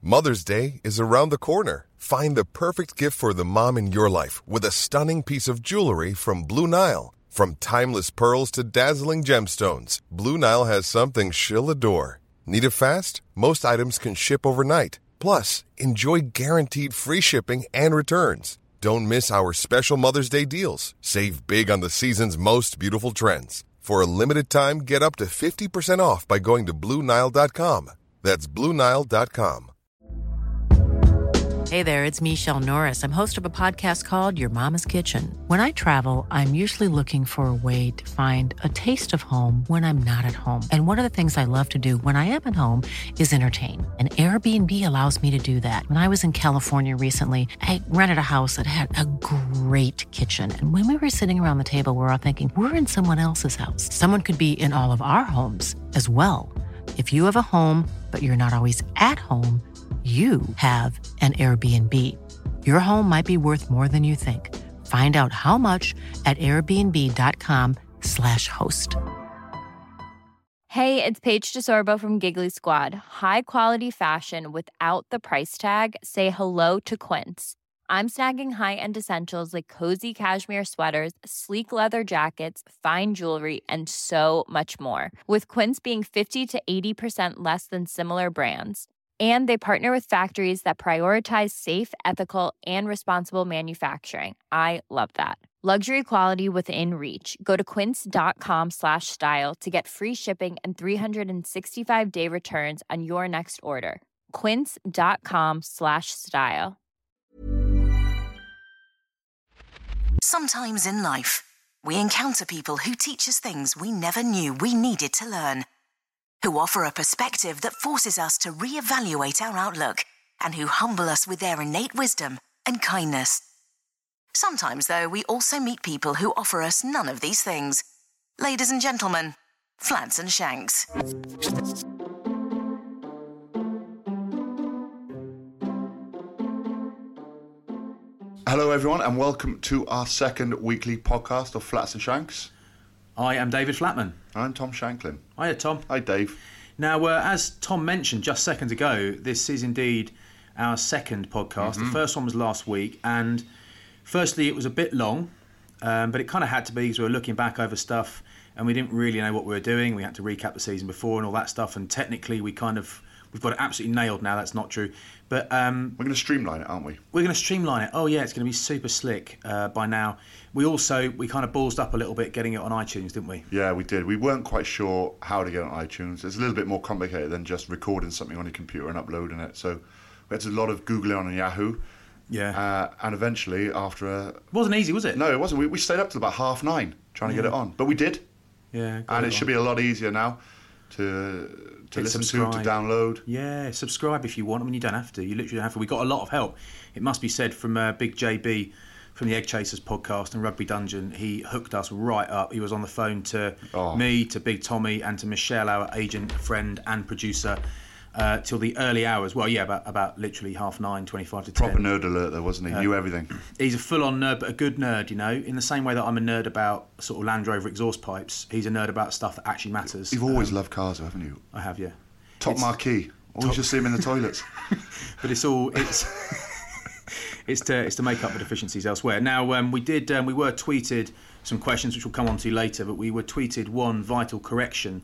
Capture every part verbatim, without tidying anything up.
Mother's Day is around the corner. Find the perfect gift for the mom in your life with a stunning piece of jewelry from Blue Nile. From timeless pearls to dazzling gemstones, Blue Nile has something she'll adore. Need it fast? Most items can ship overnight. Plus, enjoy guaranteed free shipping and returns. Don't miss our special Mother's Day deals. Save big on the season's most beautiful trends. For a limited time, get up to fifty percent off by going to Blue Nile dot com. That's Blue Nile dot com. Hey there, it's Michelle Norris. I'm host of a podcast called Your Mama's Kitchen. When I travel, I'm usually looking for a way to find a taste of home when I'm not at home. And one of the things I love to do when I am at home is entertain. And Airbnb allows me to do that. When I was in California recently, I rented a house that had a great kitchen. And when we were sitting around the table, we were all thinking, we're in someone else's house. Someone could be in all of our homes as well. If you have a home, but you're not always at home, you have an Airbnb. Your home might be worth more than you think. Find out how much at airbnb.com slash host. Hey, it's Paige DeSorbo from Giggly Squad. High quality fashion without the price tag. Say hello to Quince. I'm snagging high-end essentials like cozy cashmere sweaters, sleek leather jackets, fine jewelry, and so much more. With Quince being fifty to eighty percent less than similar brands. And they partner with factories that prioritize safe, ethical, and responsible manufacturing. I love that. Luxury quality within reach. Go to quince.com slash style to get free shipping and three sixty-five day returns on your next order. Quince.com slash style. Sometimes in life, we encounter people who teach us things we never knew we needed to learn. Who offer a perspective that forces us to reevaluate our outlook, and who humble us with their innate wisdom and kindness. Sometimes, though, we also meet people who offer us none of these things. Ladies and gentlemen, Flats and Shanks. Hello everyone and welcome to our second weekly podcast of Flats and Shanks. I am David Flatman. I'm Tom Shanklin. Hiya, Tom. Hi, Dave. Now, uh, as Tom mentioned just seconds ago, this is indeed our second podcast. Mm-hmm. The first one was last week, and firstly, it was a bit long, um, but it kind of had to be because we were looking back over stuff, and we didn't really know what we were doing. We had to recap the season before and all that stuff, and technically, we kind of we've got it absolutely nailed now. That's not true, but um, we're going to streamline it, aren't we? We're going to streamline it. Oh yeah, it's going to be super slick uh, by now. We also, we kind of ballsed up a little bit getting it on iTunes, didn't we? Yeah, we did. We weren't quite sure how to get it on iTunes. It's a little bit more complicated than just recording something on your computer and uploading it. So we had to do a lot of Googling on Yahoo. Yeah. Uh, and eventually, after a... It wasn't easy, was it? No, it wasn't. We, we stayed up till about half nine trying to yeah. get it on. But we did. Yeah. And it, it should be a lot easier now to... To listen subscribe. to, to download. Yeah, subscribe if you want. I mean, you don't have to. You literally don't have to. We got a lot of help. It must be said from uh, Big J B from the Egg Chasers podcast and Rugby Dungeon. He hooked us right up. He was on the phone to oh. me, to Big Tommy, and to Michelle, our agent, friend, and producer, uh, till the early hours. Well, yeah, about about literally half nine, twenty-five to ten. Proper nerd alert, though, wasn't he? Uh, Knew everything. He's a full-on nerd, but a good nerd. You know, in the same way that I'm a nerd about sort of Land Rover exhaust pipes. He's a nerd about stuff that actually matters. You've always um, loved cars, haven't you? I have, yeah. Top it's, marquee. Always top... just see him in the toilets. But it's all it's it's to it's to make up the deficiencies elsewhere. Now um, we did um, we were tweeted some questions which we'll come on to later, but we were tweeted one vital correction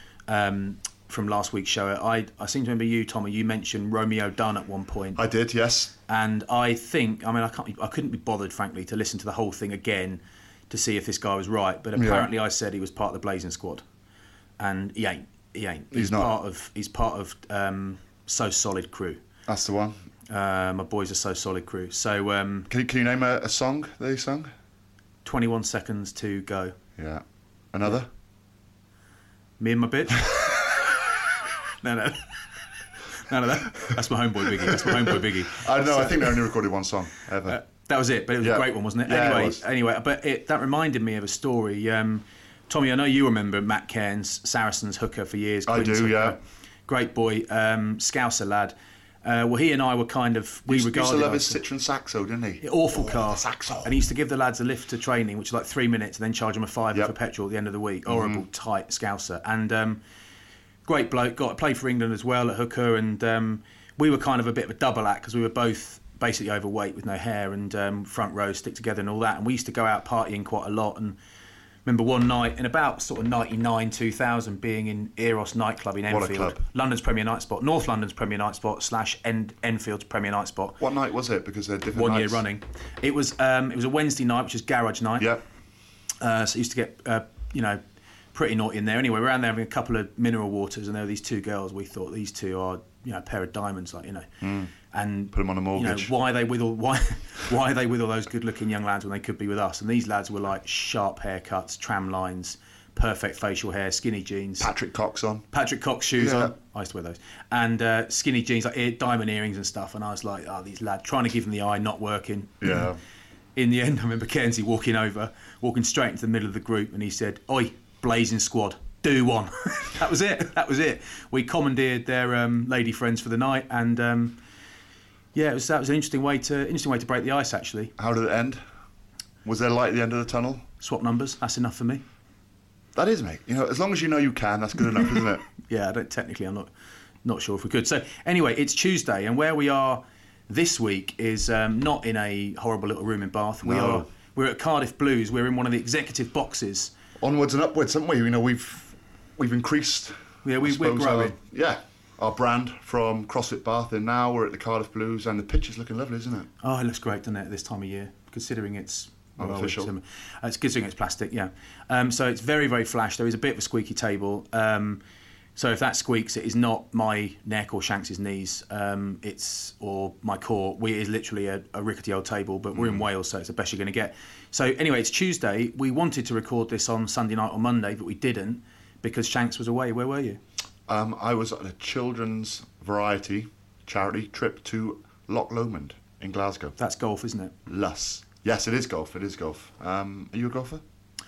um, from last week's show. I I seem to remember you, Tommy. You mentioned Romeo Dunn at one point. I did, yes. And I think I mean I can't I couldn't be bothered, frankly, to listen to the whole thing again to see if this guy was right. But apparently, yeah. I said he was part of the Blazing Squad, and he ain't. He ain't. He's, he's not. part of. He's part of um, So Solid Crew. That's the one. Uh, my boys are So Solid Crew. So um, can you, can you name a, a song they sung? Twenty-one Seconds to Go. Yeah. Another. Me and my bitch. no, no, no, no. That, that's my homeboy Biggie. That's my homeboy Biggie. I know. So, I think they only recorded one song ever. Uh, that was it, but it was yeah. a great one, wasn't it? Yeah, anyway, it was. anyway, but it, that reminded me of a story. Um, Tommy, I know you remember Matt Cairns, Saracens hooker for years. I do, hooker. yeah. Great boy, um, Scouser lad. Uh, well, he and I were kind of... We used, regarded used to love his ourselves, Citroen Saxo, didn't he? Awful oh, car. Saxo. And he used to give the lads a lift to training, which was like three minutes, and then charge them a fiver yep. for petrol at the end of the week. Mm-hmm. Horrible, tight Scouser. And um, great bloke, got to play for England as well at hooker, and... Um, we were kind of a bit of a double act because we were both basically overweight with no hair and um, front row stick together and all that. And we used to go out partying quite a lot. And remember one night in about sort of ninety-nine, two thousand being in Eros nightclub in What a Enfield, club. London's premier night spot, North London's premier night spot slash En- Enfield's premier night spot. What night was it? Because they're different One nights. year running. It was um, it was a Wednesday night, which is garage night. Yeah. Uh, so I used to get, uh, you know, pretty naughty in there. Anyway, we were around there having a couple of mineral waters, and there were these two girls. We thought these two are, you know, a pair of diamonds, like, you know. Mm. And Put them on a mortgage. You know, why are they with all why why are they with all those good-looking young lads when they could be with us? And these lads were like sharp haircuts, tram lines, perfect facial hair, skinny jeans. Patrick Cox on. Patrick Cox shoes Yeah. on. I used to wear those. And uh, skinny jeans, like ear, diamond earrings and stuff. And I was like, oh, these lads, trying to give them the eye, not working. Yeah. In the end, I remember Kenzie walking over, walking straight into the middle of the group, and he said, "Oi, blazing squad, do one." That was it. That was it. We commandeered their um, lady friends for the night, and um, yeah, it was that was an interesting way to interesting way to break the ice. Actually, How did it end? Was there light at the end of the tunnel? swap numbers. That's enough for me. That is, mate. You know, as long as you know you can, that's good enough, isn't it? Yeah, I don't technically. I'm not not sure if we could. So anyway, it's Tuesday, and where we are this week is um, not in a horrible little room in Bath. We No. are we're at Cardiff Blues. We're in one of the executive boxes. Onwards and upwards, haven't we? You know, we've we've increased. Yeah, we, I we're suppose, growing. Our, yeah, our brand from CrossFit Bath, and now we're at the Cardiff Blues, and the pitch is looking lovely, isn't it? Oh, it looks great, doesn't it, at this time of year, considering it's well, Artificial. It's, um, it's considering it's plastic, yeah. Um, so it's very, very flash. There is a bit of a squeaky table. Um, so if that squeaks, it is not my neck or Shanks's knees. Um, it's or my core. We it is literally a, a rickety old table, but we're in Wales, so it's the best you're going to get. So anyway, it's Tuesday. We wanted to record this on Sunday night or Monday, but we didn't because Shanks was away. Where were you? Um, I was at a children's variety charity trip to Loch Lomond in Glasgow. That's golf, isn't it? Luss. Yes, it is golf. It is golf. Um, are you a golfer?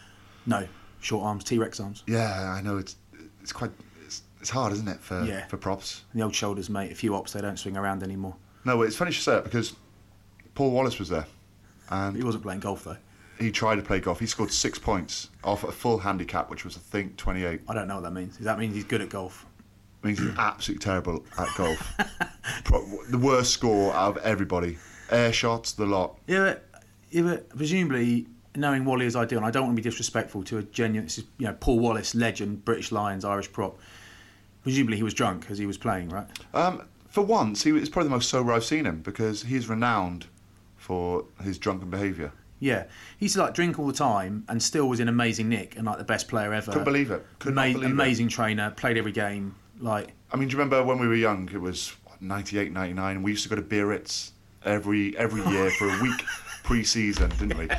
No, short arms, T-Rex arms. Yeah, I know. It's it's quite it's, it's hard, isn't it, for Yeah. for props? And the old shoulders, mate. A few ops, they don't swing around anymore. No, but it's funny you say that because Paul Wallace was there, He and wasn't playing golf though. he tried to play golf. He scored six points off a full handicap, which was I think twenty-eight. I don't know what that means. Does that mean he's good at golf? Means he's absolutely terrible at golf. Pro- the worst score out of everybody. Air shots, the lot. Yeah, but, yeah, but presumably, knowing Wally as I do, and I don't want to be disrespectful to a genuine, this is, you know, Paul Wallace, legend, British Lions, Irish prop. Presumably he was drunk as he was playing, right? Um, for once, he was probably the most sober I've seen him because he's renowned for his drunken behaviour. Yeah, he used to like drink all the time and still was in amazing nick and like the best player ever. Couldn't believe it. Could not believe it. Amazing trainer, played every game. Like, I mean, do you remember when we were young? It was what, ninety-eight, ninety-nine, and we used to go to Biarritz every every year for a week pre-season, didn't we?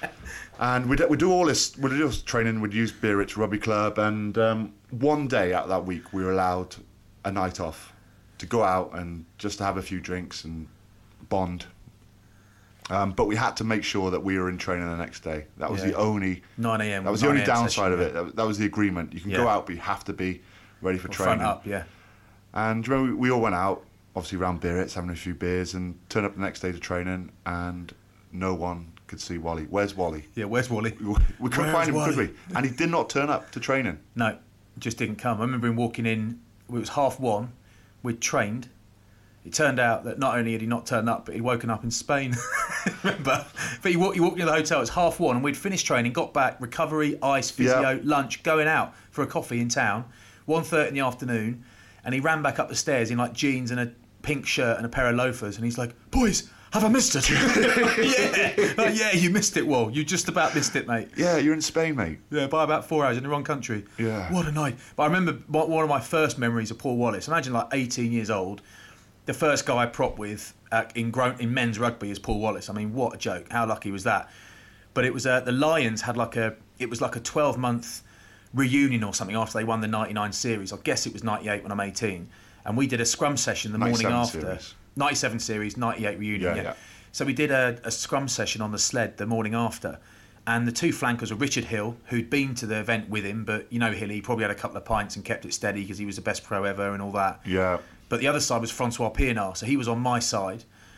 And we'd, we'd do all this, we'd do this training, we'd use Biarritz Rugby Club, and um, one day out of that week we were allowed a night off to go out and just to have a few drinks and bond. Um, but we had to make sure that we were in training the next day. That was Yeah. the only nine a.m. That was the only nine a.m. downside session, of yeah. it. That, that was the agreement. You can Yeah. go out, but you have to be ready for training. Front up, yeah. And remember, we, we all went out, obviously around Biarritz, having a few beers, and turned up the next day to training, and no one could see Wally. Where's Wally? Yeah, where's Wally? We, we couldn't Where's find him, Wally? could we? And he did not turn up to training. No, just didn't come. I remember him walking in, it was half one, we'd trained. It turned out that not only had he not turned up, but he'd woken up in Spain. Remember? But he walked, he walked into the hotel, it was half one, and we'd finished training, got back, recovery, ice, physio, Yeah. lunch, going out for a coffee in town, one thirty in the afternoon, and he ran back up the stairs in like jeans and a pink shirt and a pair of loafers, and he's like, "Boys, have I missed it?" yeah, like, yeah, you missed it, Wal. You just about missed it, mate. Yeah, you're in Spain, mate. Yeah, by about four hours in the wrong country. Yeah. What a night. But I remember one one of my first memories of Paul Wallace. Imagine like eighteen years old, the first guy I prop with uh, in grown, in men's rugby is Paul Wallace. I mean, what a joke. How lucky was that? But it was uh, the Lions had like a, it was like a twelve month reunion or something after they won the ninety-nine series. I guess it was ninety-eight when I'm eighteen. And we did a scrum session the morning after. series. ninety-seven series, ninety-eight reunion, Yeah, yeah. yeah. So we did a, a scrum session on the sled the morning after. And the two flankers were Richard Hill, who'd been to the event with him, but you know Hilly, he probably had a couple of pints and kept it steady because he was the best pro ever and all that. Yeah. But the other side was Francois Pienaar, so he was on my side.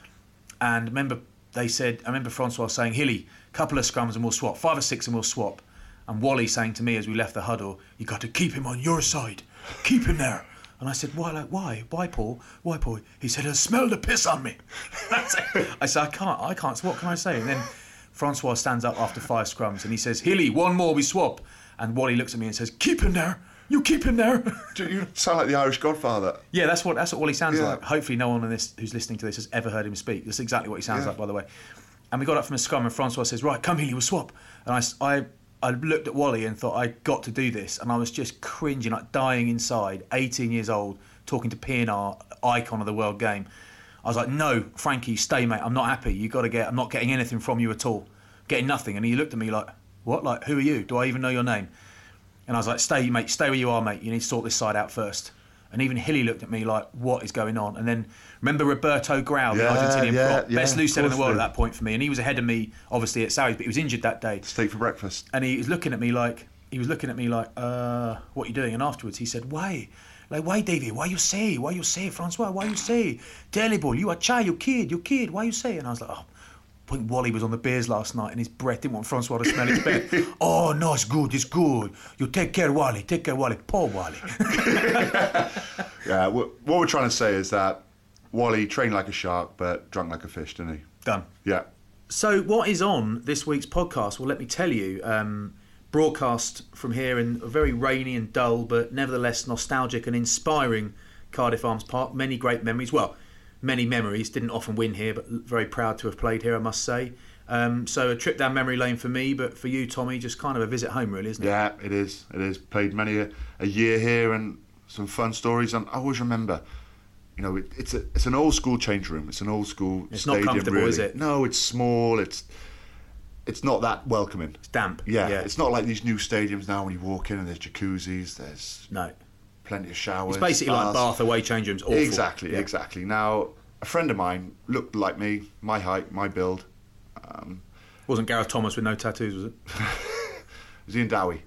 And remember, they said, I remember Francois saying, "Hilly, couple of scrums and we'll swap, five or six and we'll swap." And Wally saying to me as we left the huddle, "You got to keep him on your side, keep him there." And I said, why, like, why? Why, Paul? Why, Paul? He said, I smell the piss on me. I said, I can't, I can't, what can I say? And then Francois stands up after five scrums and he says, Hilly, one more, we swap. And Wally looks at me and says, keep him there. You keep him there. You sound like the Irish Godfather. Yeah, that's what that's what Wally sounds yeah. like. Hopefully no one on this who's listening to this has ever heard him speak. That's exactly what he sounds yeah. like, by the way. And we got up from the scrum and Francois says, right, come Hilly, we'll swap. And I, I, I looked at Wally and thought, I got to do this. And I was just cringing, like dying inside, eighteen years old, talking to P N R, icon of the world game. I was like, no, Frankie, stay, mate. I'm not happy. You got to get, I'm not getting anything from you at all. Getting nothing. And he looked at me like, what? Like, who are you? Do I even know your name? And I was like, stay, mate, stay where you are, mate. You need to sort this side out first. And even Hilly looked at me like, what is going on? And then, remember Roberto Grau, yeah, the Argentinian yeah, prop, yeah, best loose head in the world did. at that point for me. And he was ahead of me, obviously, at Sarries, but he was injured that day. Steak for breakfast. And he was looking at me like, he was looking at me like, uh, what are you doing? And afterwards he said, why? Like, why, Davey? Why you say? Why you say, Francois? Why you say? Terrible, you a child, you kid, you kid, why you say? And I was like, oh, I think Wally was on the beers last night and his breath didn't want Francois to smell his bed. Oh, no, it's good, it's good. You take care, Wally, take care, Wally. Poor Wally. Yeah, what we're trying to say is that Wally trained like a shark but drunk like a fish, didn't he? Done. Yeah. So what is on this week's podcast? Well, let me tell you, um, broadcast from here in a very rainy and dull but nevertheless nostalgic and inspiring Cardiff Arms Park. Many great memories. Well, many memories. Didn't often win here, but very proud to have played here, I must say. Um, so a trip down memory lane for me, but for you, Tommy, just kind of a visit home, really, isn't it? Yeah, it is. It is. Played many a, a year here and some fun stories. And I always remember, you know, it, it's a, it's an old school change room. It's an old school It's stadium, not comfortable, really. is it? No, it's small. It's it's not that welcoming. It's damp. Yeah, yeah. It's not like these new stadiums now when you walk in and there's jacuzzis, there's No. plenty of showers. It's basically like bars. Bath away change rooms. Awful. Exactly, Yeah. exactly. Now, a friend of mine looked like me, my height, my build. Um, Wasn't Gareth Thomas with no tattoos, was it? It was Ian Dowie.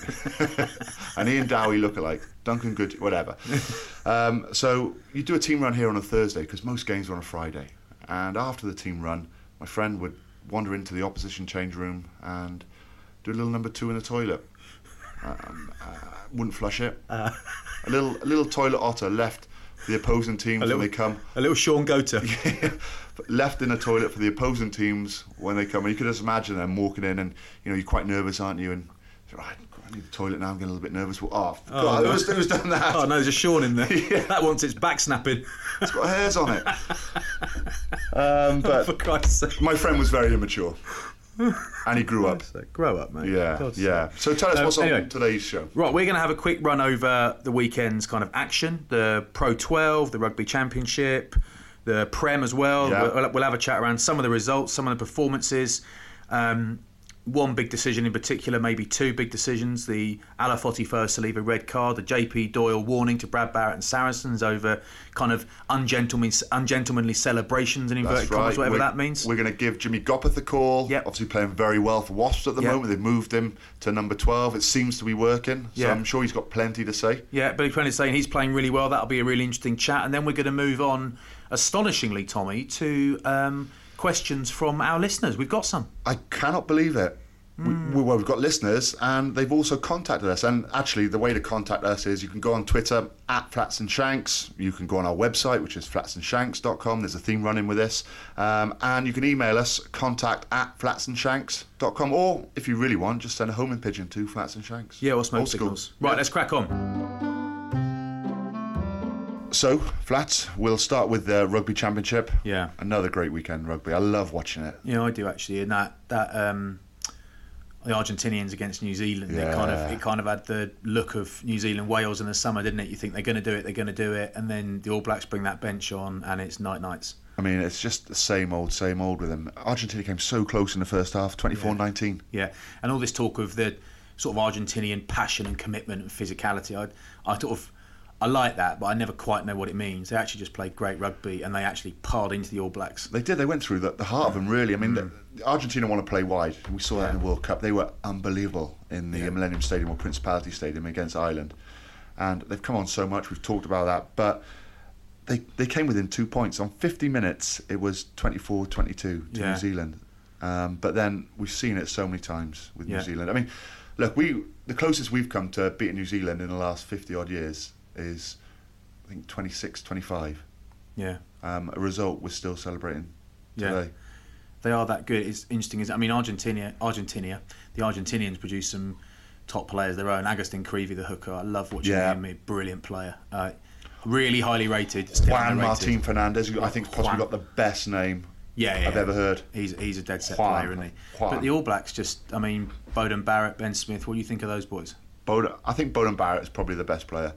An Ian Dowie lookalike. Duncan Good, whatever. Um, so you do a team run here on a Thursday because most games are on a Friday. And after the team run, my friend would wander into the opposition change room and do a little number two in the toilet. Um, uh, wouldn't flush it. Uh. A little, a little toilet otter left the opposing teams little, when they come. A little Sean Gota. Left in a toilet for the opposing teams when they come. And you could just imagine them walking in and, you know, you're quite nervous, aren't you? And you're right, I need the toilet now, I'm getting a little bit nervous. Well, oh, Oh, God, no. who's, who's done that? Oh no, there's a Sean in there. Yeah. That wants its back snapping. It's got hairs on it. Um, For but Christ's sake. my friend was very immature. And he grew up. Grow up, mate. Yeah, God's yeah. sake. So tell us Um, what's anyway. on today's show. Right, we're going to have a quick run over the weekend's kind of action, the Pro twelve, the Rugby Championship, the Prem as well. Yeah. We'll, we'll have a chat around some of the results, some of the performances. Um, one big decision in particular, maybe two big decisions. The Alafotti first to leave a red card, the J P Doyle warning to Brad Barrett and Saracens over kind of ungentlemanly, ungentlemanly celebrations in inverted That's commas, right. whatever we're, that means. We're going to give Jimmy Gopperth a call. Yep. Obviously playing very well for Wasps at the Yep. moment. They've moved him to number twelve. It seems to be working. So Yeah. I'm sure he's got plenty to say. Yeah, Billy Prender's saying he's playing really well. That'll be a really interesting chat. And then we're going to move on, astonishingly, Tommy, to um, questions from our listeners. We've got some. I cannot believe it. Mm. We, well, we've got listeners and they've also contacted us. And actually, the way to contact us is you can go on Twitter at Flats and Shanks. You can go on our website, which is flats and shanks dot com. There's a theme running with this. Um, and you can email us, contact at flats and shanks dot com. Or if you really want, just send a homing pigeon to Flats and Shanks. Yeah, or smoke Old school. signals. Right, Yeah. let's crack on. So, Flats, we'll start with the Rugby Championship. Yeah. Another great weekend rugby. I love watching it. Yeah, I do actually. And that that um, the Argentinians against New Zealand, it kind of Yeah. it kind of had the look of New Zealand Wales in the summer, didn't it? You think they're going to do it, they're going to do it, and then the All Blacks bring that bench on, and it's night nights. I mean, it's just the same old, same old with them. Argentina came so close in the first half, twenty-four nineteen. Yeah, and all this talk of the sort of Argentinian passion and commitment and physicality, I I sort of I like that, but I never quite know what it means. They actually just played great rugby, and they actually piled into the All Blacks. They did. They went through the, the heart of them, really. I mean, Mm. the, Argentina want to play wide. We saw that in the World Cup. They were unbelievable in the Yeah. Millennium Stadium or Principality Stadium against Ireland. And they've come on so much. We've talked about that. But they they came within two points. On fifty minutes, it was twenty-four twenty-two to Yeah. New Zealand. Um, but then we've seen it so many times with Yeah. New Zealand. I mean, look, we the closest we've come to beating New Zealand in the last fifty-odd years is I think twenty-six, twenty-five. Yeah. Um, a result we're still celebrating today. Yeah. They are that good. It's interesting. Is I mean, Argentina, Argentina, the Argentinians produce some top players of their own. Agustin Creevy, the hooker. I love watching Yeah. him. A brilliant player. Uh, really highly rated. Still Juan underrated. Martin Fernandez, who I think possibly Juan. got the best name Yeah, yeah, I've yeah. ever heard. He's he's a dead set Juan. player, isn't he? Juan. But the All Blacks just, I mean, Bowden Barrett, Ben Smith. What do you think of those boys? Bowden, I think Bowden Barrett is probably the best player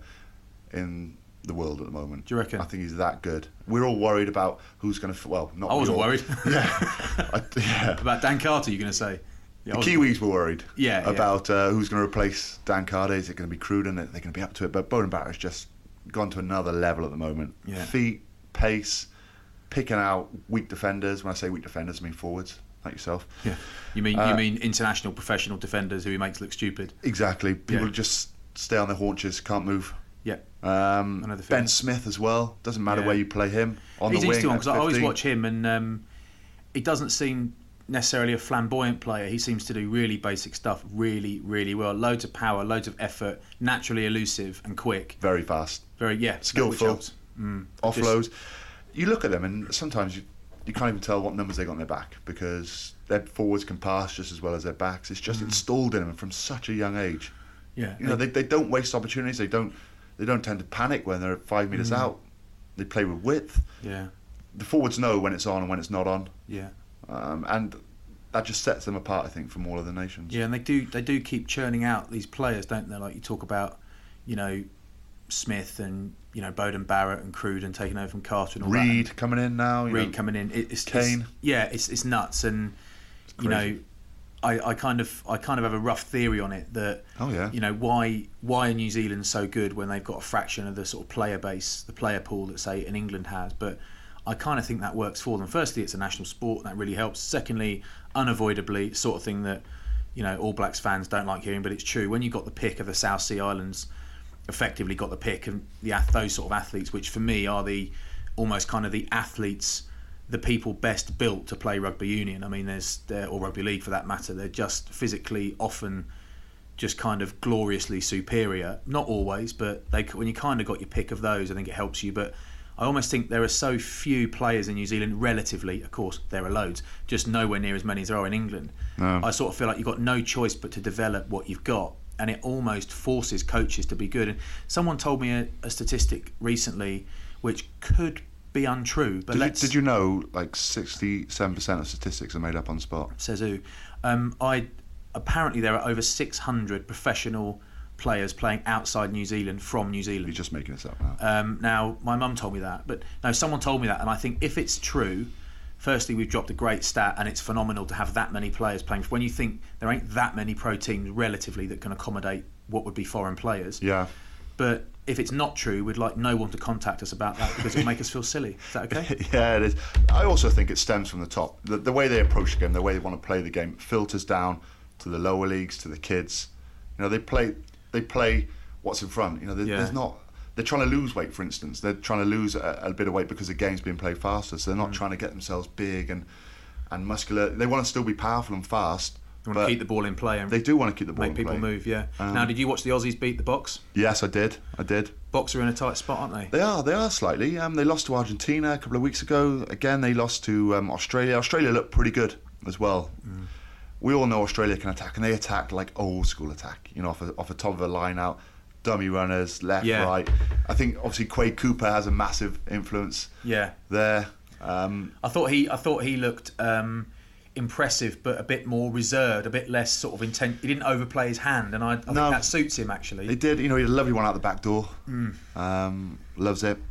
in the world at the moment. Do you reckon? I think he's that good. We're all worried about who's going to. Well, not. I wasn't we all. worried. Yeah, I, yeah. About Dan Carter, you're going to say? Yeah, The I was- Kiwis were worried Yeah, yeah. about uh, who's going to replace Dan Carter. Is it going to be Cruden? They're going to be up to it. But Bowden Barrett's just gone to another level at the moment. Yeah. Feet, pace, picking out weak defenders. When I say weak defenders, I mean forwards, like yourself. Yeah. You mean Uh, you mean international professional defenders who he makes look stupid? Exactly. People Yeah. just stay on their haunches, can't move. Yeah. Um, I know the Ben feeling. Smith as well. Doesn't matter Yeah. where you play him on He's the wing. interesting one at because I always fifteen. watch him, and um, he doesn't seem necessarily a flamboyant player. He seems to do really basic stuff really, really well. Loads of power, loads of effort, naturally elusive and quick. Very fast, Very yeah, which skillful, helps. Mm. offload. You look at them, and sometimes you you can't even tell what numbers they got on their back because their forwards can pass just as well as their backs. It's just installed in them from such a young age. Yeah, You know, they they don't waste opportunities. They don't they don't tend to panic when they're five metres out. They play with width. yeah, The forwards know when it's on and when it's not on, yeah. um, and that just sets them apart, I think, from all other nations. Yeah, and they do they do keep churning out these players, don't they? Like you talk about, you know, Smith and you know Bowden Barrett and Cruden taking over from Carter and all that. Reed coming in now. You Reed know, coming in. It, it's, Kane. It's, yeah, it's it's nuts, and you know, crazy. I, I kind of I kind of have a rough theory on it that Oh, yeah. you know why why are New Zealand so good when they've got a fraction of the sort of player base, the player pool that say in England has, but I kind of think that works for them. Firstly, it's a national sport, and that really helps. Secondly, unavoidably, sort of thing that you know All Blacks fans don't like hearing, but it's true. When you got the pick of the South Sea Islands, effectively got the pick of the ath- those sort of athletes, which for me are the almost kind of the athletes, the people best built to play rugby union. I mean, there's there, or rugby league for that matter. They're just physically often just kind of gloriously superior. Not always, but they when you kind of got your pick of those, I think it helps you. But I almost think there are so few players in New Zealand, relatively, of course, there are loads, just nowhere near as many as there are in England. No. I sort of feel like you've got no choice but to develop what you've got, and it almost forces coaches to be good. And someone told me a, a statistic recently which could be untrue, but Did you, let's... did you know like sixty-seven percent of statistics are made up on the spot? Says who? Um, I, apparently there are over six hundred professional players playing outside New Zealand from New Zealand. You're just making this up now. Um, now, my mum told me that, but no, someone told me that, and I think if it's true, firstly, we've dropped a great stat, and it's phenomenal to have that many players playing. When you think there ain't that many pro teams relatively that can accommodate what would be foreign players. Yeah. But if it's not true, we'd like no one to contact us about that because it'll make us feel silly. Is that okay? Yeah, it is. I also think it stems from the top. The, the way they approach the game, the way they want to play the game, filters down to the lower leagues, to the kids. You know, they play, they play what's in front. You know, there, Yeah. there's not. They're trying to lose weight, for instance. They're trying to lose a, a bit of weight because the game's being played faster. So they're not Mm. trying to get themselves big and and muscular. They want to still be powerful and fast. They want but to keep the ball in play and They do want to keep the ball make in people play. move, yeah. Um, now, did you watch the Aussies beat the Box? Yes, I did. I did. Box are in a tight spot, aren't they? They are. They are slightly. Um, they lost to Argentina a couple of weeks ago. Again, they lost to um, Australia. Australia looked pretty good as well. Mm. We all know Australia can attack, and they attack like old school attack. You know, off a, off the top of a line out, dummy runners, left, Yeah. right. I think obviously Quade Cooper has a massive influence Yeah. there. Um, I thought he I thought he looked um, impressive, but a bit more reserved, a bit less sort of intent. He didn't overplay his hand, and I, I think No. that suits him actually. They did, you know, he had a lovely one out the back door. Mm. Um, loves it.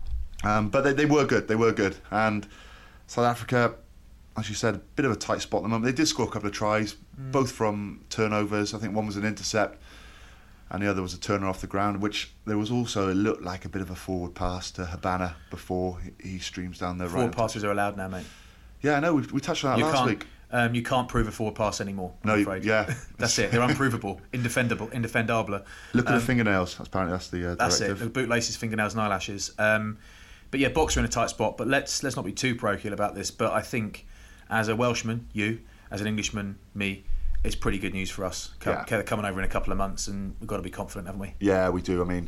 Um, but they, they were good, they were good. And South Africa, as you said, a bit of a tight spot at the moment. They did score a couple of tries, Mm. both from turnovers. I think one was an intercept and the other was a turner off the ground, which there was also, it looked like a bit of a forward pass to Habana before he, he streams down the Forward right. passes are allowed now, mate. Yeah, I know, we, we touched on that You last can't week. um, you can't prove a forward pass anymore, I'm No, you- afraid. yeah. That's it. They're unprovable, indefendable, indefendable. Look at Um, the fingernails, apparently that's the uh, That's directive. it. The bootlaces, fingernails, and eyelashes. Um, but yeah, Box are in a tight spot. But let's let's not be too parochial about this. But I think, as a Welshman, you, as an Englishman, me, it's pretty good news for us. Co- Yeah. co- coming over in a couple of months, and we've got to be confident, haven't we? Yeah, we do. I mean,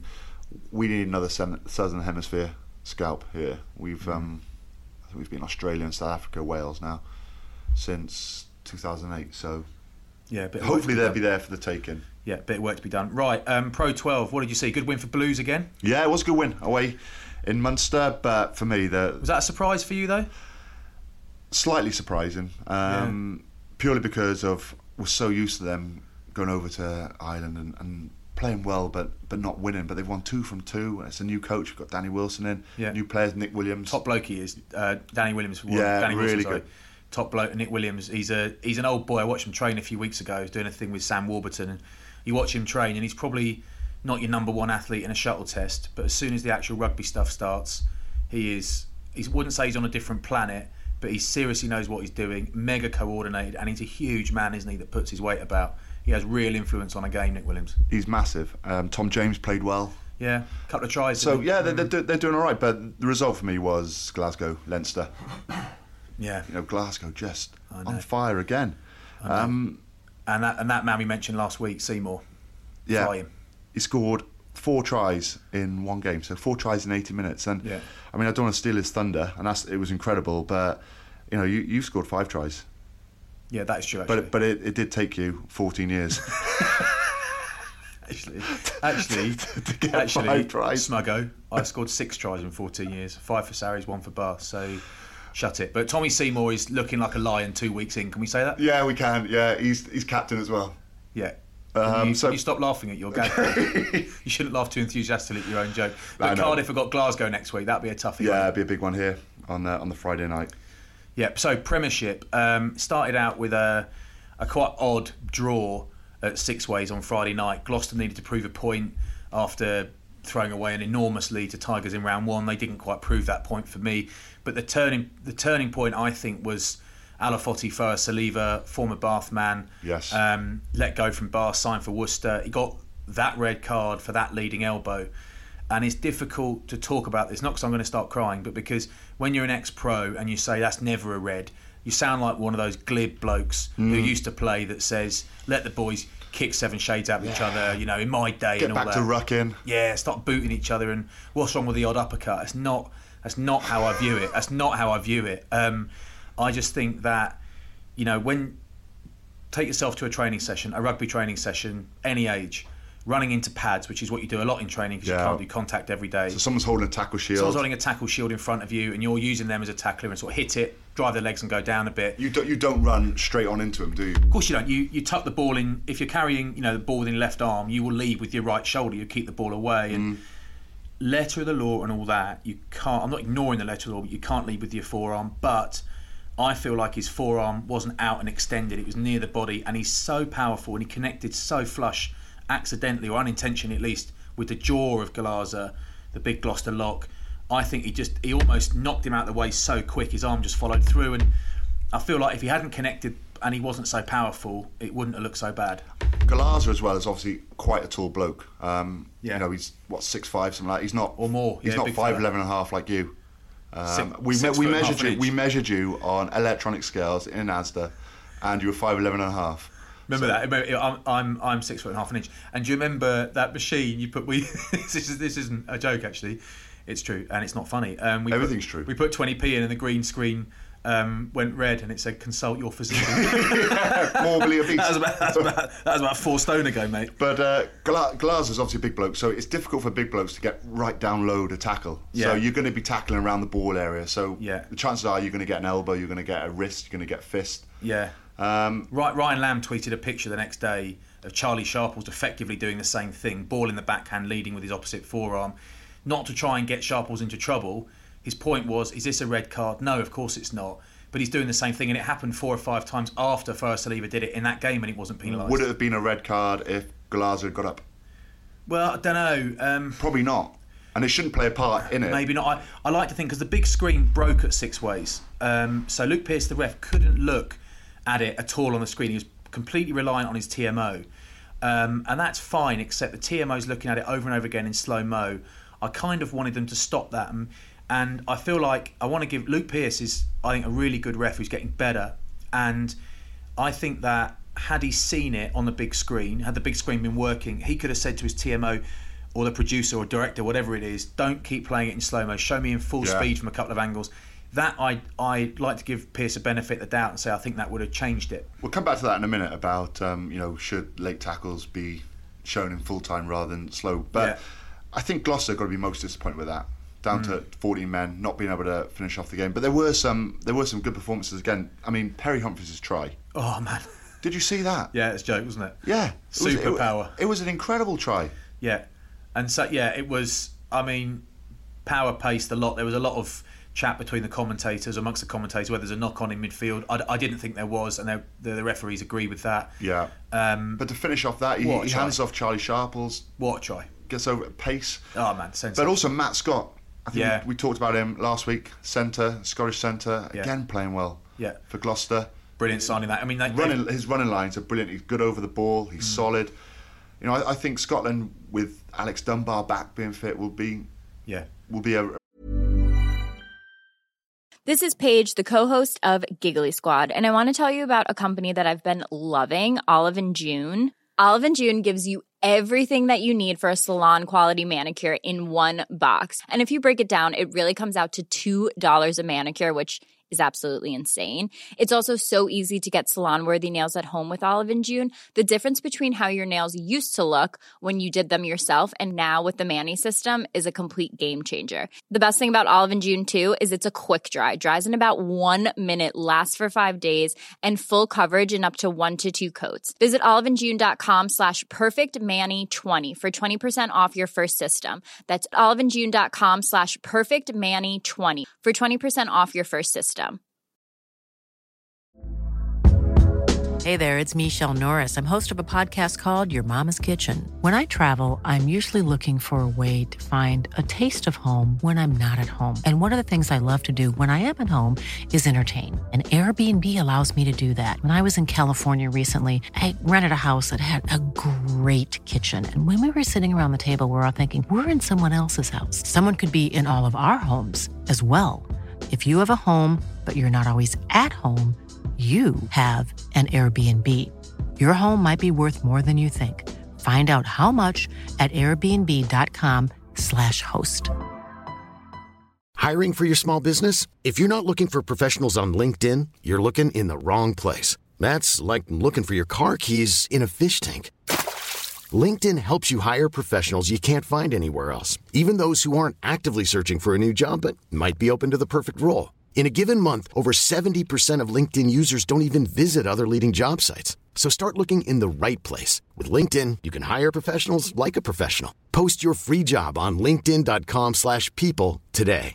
we need another Southern Hemisphere scalp here. We've mm. um, I think we've been Australia and South Africa, Wales now since two thousand eight. So yeah, but hopefully they'll be there for the taking. Yeah, bit of work to be done. Right, um, Pro twelve. What did you see? Good win for Blues again. Yeah, it was a good win away in Munster, but for me, the was that a surprise for you though? Slightly surprising, um, yeah. purely because of we're so used to them going over to Ireland and, and playing well, but but not winning. But they've won two from two. It's a new coach. We've got Danny Wilson in. Yeah. New players, Nick Williams. Top bloke he is. Uh, Danny Williams. Yeah, Danny really Wilson, good. Top bloke, Nick Williams. He's a he's an old boy. I watched him train a few weeks ago. He was doing a thing with Sam Warburton, and you watch him train, and he's probably not your number one athlete in a shuttle test. But as soon as the actual rugby stuff starts, he is. He wouldn't say he's on a different planet, but he seriously knows what he's doing. Mega coordinated, and he's a huge man, isn't he? That puts his weight about. He has real influence on a game, Nick Williams. He's massive. Um, Tom James played well. Yeah, a couple of tries. So yeah, they're, they're, they're doing all right. But the result for me was Glasgow, Leinster. Yeah, you know, Glasgow just on fire again. Um, and that and that man we mentioned last week, Seymour. Yeah, flying. He scored four tries in one game, so four tries in eighty minutes. And yeah. I mean, I don't want to steal his thunder, and that's it was incredible. But you know, you you scored five tries. Yeah, that is true. Actually. But but it, it did take you fourteen years. actually, actually, to, to get actually, five tries. Smuggo, I scored six tries in fourteen years. Five for Sarries, one for Bath. So. Shut it. But Tommy Seymour is looking like a lion two weeks in. Can we say that? Yeah, we can. Yeah, he's he's captain as well. Yeah. Um, you, so you stop laughing at your gag. You shouldn't laugh too enthusiastically at your own joke. But Cardiff have got Glasgow next week. That'd be a toughie. Yeah, it'd be a big one here on uh, on the Friday night. Yeah. So Premiership um, started out with a a quite odd draw at Six Ways on Friday night. Gloucester needed to prove a point after throwing away an enormous lead to Tigers in round one. They didn't quite prove that point for me. But the turning the turning point, I think, was Alafoti Foa Saliva, former Bath man, yes. um, let go from Bath, signed for Worcester. He got that red card for that leading elbow. And it's difficult to talk about this, not because I'm going to start crying, but because when you're an ex-pro and you say that's never a red, you sound like one of those glib blokes mm. who used to play that says, let the boys kick seven shades out of yeah. each other, you know, in my day Get and all back that. to rucking. Yeah, stop booting each other and what's wrong with the odd uppercut? It's not... That's not how I view it. That's not how I view it. Um, I just think that, you know, when take yourself to a training session, a rugby training session, any age, running into pads, which is what you do a lot in training because yeah. you can't do contact every day. So someone's holding a tackle shield. Someone's holding a tackle shield in front of you, and you're using them as a tackler and sort of hit it, drive their legs, and go down a bit. You don't. You don't run straight on into them, do you? Of course you don't. You you tuck the ball in. If you're carrying, you know, the ball in your left arm, you will lead with your right shoulder. You keep the ball away and. Mm. Letter of the law and all that, you can't. I'm not ignoring the letter of the law, but you can't lead with your forearm. But I feel like his forearm wasn't out and extended; it was near the body, and he's so powerful and he connected so flush, accidentally or unintentionally at least, with the jaw of Galaza, the big Gloucester lock. I think he just he almost knocked him out of the way so quick. His arm just followed through, and I feel like if he hadn't connected and he wasn't so powerful, it wouldn't have looked so bad. Galaza as well is obviously quite a tall bloke. Um, yeah. You know, he's what six five, something like that. He's not or more. He's yeah, not five eleven and a half like you. Um, six, we six me- we foot measured you. Inch. We measured you on electronic scales in Asda, and you were five eleven and a half. Remember so. that? I'm, I'm I'm six foot and a half an inch. And do you remember that machine you put? We this is this isn't a joke actually. It's true, and it's not funny. Um, we Everything's put, true. We put twenty p in, and the green screen um, went red, and it said "Consult your physician." yeah, morbidly obese. That was about that was about, that was about four stone ago, mate. But uh, Glazer's obviously a big bloke, so it's difficult for big blokes to get right down low to tackle. Yeah. So you're going to be tackling around the ball area. So yeah. the chances are you're going to get an elbow, you're going to get a wrist, you're going to get a fist. Yeah. Um, right, Ryan Lamb tweeted a picture the next day of Charlie Sharples effectively doing the same thing, ball in the backhand, leading with his opposite forearm, not to try and get Sharples into trouble. His point was, is this a red card? No, of course it's not. But he's doing the same thing, and it happened four or five times after Foa Saliva did it in that game, and it wasn't penalised. Would it have been a red card if Glazer had got up? Well, I don't know. Um, Probably not. And it shouldn't play a part in it. Maybe not. I, I like to think, because the big screen broke at Six Ways, um, so Luke Pearce, the ref, couldn't look at it at all on the screen. He was completely reliant on his T M O. Um, and that's fine, except the T M O's looking at it over and over again in slow-mo. I kind of wanted them to stop that. And, and I feel like I want to give... Luke Pearce is, I think, a really good ref who's getting better. And I think that had he seen it on the big screen, had the big screen been working, he could have said to his T M O, or the producer or director, whatever it is, don't keep playing it in slow mo. Show me in full Yeah. speed from a couple of angles. That I I like to give Pearce a benefit of the doubt and say I think that would have changed it. We'll come back to that in a minute about um, you know, should late tackles be shown in full time rather than slow. But Yeah. I think Gloucester got to be most disappointed with that. Down to fourteen men, not being able to finish off the game. But there were some there were some good performances again. I mean, Perry Humphries' try. Oh man, Did you see that? yeah, it's a joke, wasn't it? Yeah. It was- it- Superpower. It was an incredible try. Yeah, and so yeah, it was. I mean, power paced a lot. There was a lot of chat between the commentators, amongst the commentators, whether there's a knock on in midfield. I, I didn't think there was, and the, the referees agree with that. Yeah. Um, But to finish off that, he, What a he try. hands off Charlie Sharples, what a try! gets over at pace. Oh man, But sensational. also Matt Scott. I think Yeah. we, we talked about him last week. Centre, Scottish centre, Yeah. again playing well. Yeah. For Gloucester. Brilliant signing that. I mean, they, Running, his running lines are brilliant. He's good over the ball. He's Mm. solid. You know, I, I think Scotland with Alex Dunbar back being fit will be yeah. will be a This is Paige, the co-host of Giggly Squad, and I want to tell you about a company that I've been loving, Olive and June. Olive and June gives you everything that you need for a salon-quality manicure in one box. And if you break it down, it really comes out to two dollars a manicure, which is absolutely insane. It's also so easy to get salon-worthy nails at home with Olive and June. The difference between how your nails used to look when you did them yourself and now with the Mani system is a complete game changer. The best thing about Olive and June, too, is it's a quick dry. Dries in about one minute, lasts for five days, and full coverage in up to one to two coats. Visit oliveandjune.com slash perfectmani20 for twenty percent off your first system. That's oliveandjune.com slash perfectmani20 for twenty percent off your first system. Hey there, it's Michelle Norris. I'm host of a podcast called Your Mama's Kitchen. When I travel, I'm usually looking for a way to find a taste of home when I'm not at home. And one of the things I love to do when I am at home is entertain. And Airbnb allows me to do that. When I was in California recently, I rented a house that had a great kitchen. And when we were sitting around the table, we were all thinking, we're in someone else's house. Someone could be in all of our homes as well. If you have a home, but you're not always at home, you have an Airbnb. Your home might be worth more than you think. Find out how much at airbnb.com slash host. Hiring for your small business? If you're not looking for professionals on LinkedIn, you're looking in the wrong place. That's like looking for your car keys in a fish tank. LinkedIn helps you hire professionals you can't find anywhere else, even those who aren't actively searching for a new job but might be open to the perfect role. In a given month, over seventy percent of LinkedIn users don't even visit other leading job sites. So start looking in the right place. With LinkedIn, you can hire professionals like a professional. Post your free job on linkedin.com slash people today.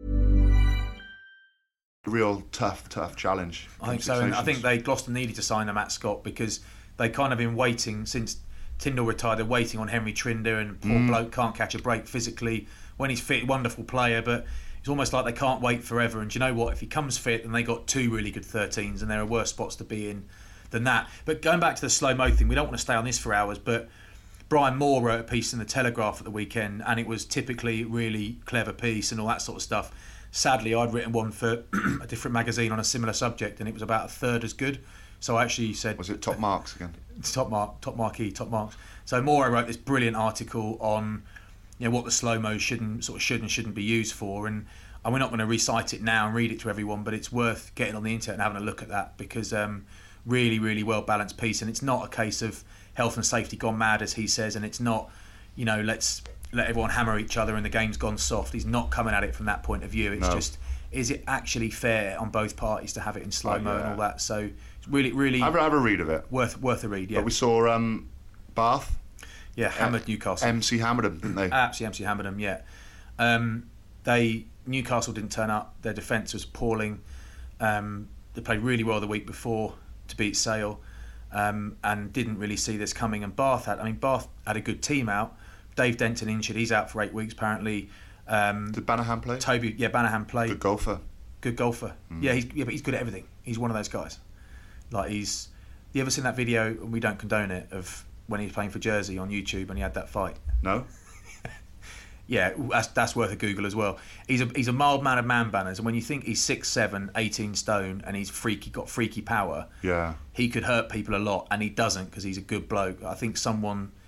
real tough, tough challenge. I think so, and I think they Gloucester needed to sign a Matt Scott because they kind of been waiting since Tyndall retired. They're waiting on Henry Trinder, and poor Mm. bloke can't catch a break physically. When he's fit, wonderful player, but it's almost like they can't wait forever. And do you know what? If he comes fit, then they got two really good thirteens, and there are worse spots to be in than that. But going back to the slow-mo thing, we don't want to stay on this for hours, but Brian Moore wrote a piece in the Telegraph at the weekend, and it was typically really clever piece and all that sort of stuff. Sadly, I'd written one for a different magazine on a similar subject, and it was about a third as good. So I actually said, was it Top Marks again? Top mark, top marquee, top marks. So Moore wrote this brilliant article on, you know, what the slow mo shouldn't sort of should and shouldn't be used for, and and we're not going to recite it now and read it to everyone, but it's worth getting on the internet and having a look at that because um, really, really well balanced piece, and it's not a case of health and safety gone mad as he says, and it's not, you know, let's let everyone hammer each other and the game's gone soft. He's not coming at it from that point of view. It's No. just, is it actually fair on both parties to have it in slow mo Oh, yeah. and all that? So it's really, really Have, a- have a read of it. worth worth a read. Yeah, But we saw um, Bath. yeah, hammered Newcastle. M C hammered them, didn't they? Absolutely, M C hammered them. Yeah, um, they Newcastle didn't turn up. Their defence was appalling. Um, they played really well the week before to beat Sale, um, and didn't really see this coming. And Bath had, I mean, Bath had a good team out. Dave Denton injured; he's out for eight weeks apparently. Um, Did Banahan play? Toby, yeah, Banahan played. Good golfer. Good golfer. Yeah, he's yeah, but he's good at everything. He's one of those guys. Like he's. You ever seen that video? And we don't condone it, of when he was playing for Jersey on YouTube and he had that fight. No? Yeah, that's that's worth a Google as well. He's a he's a mild man of man banners, and when you think he's six seven, eighteen stone, and he's freaky, got freaky power, Yeah. he could hurt people a lot, and he doesn't because he's a good bloke. I think someone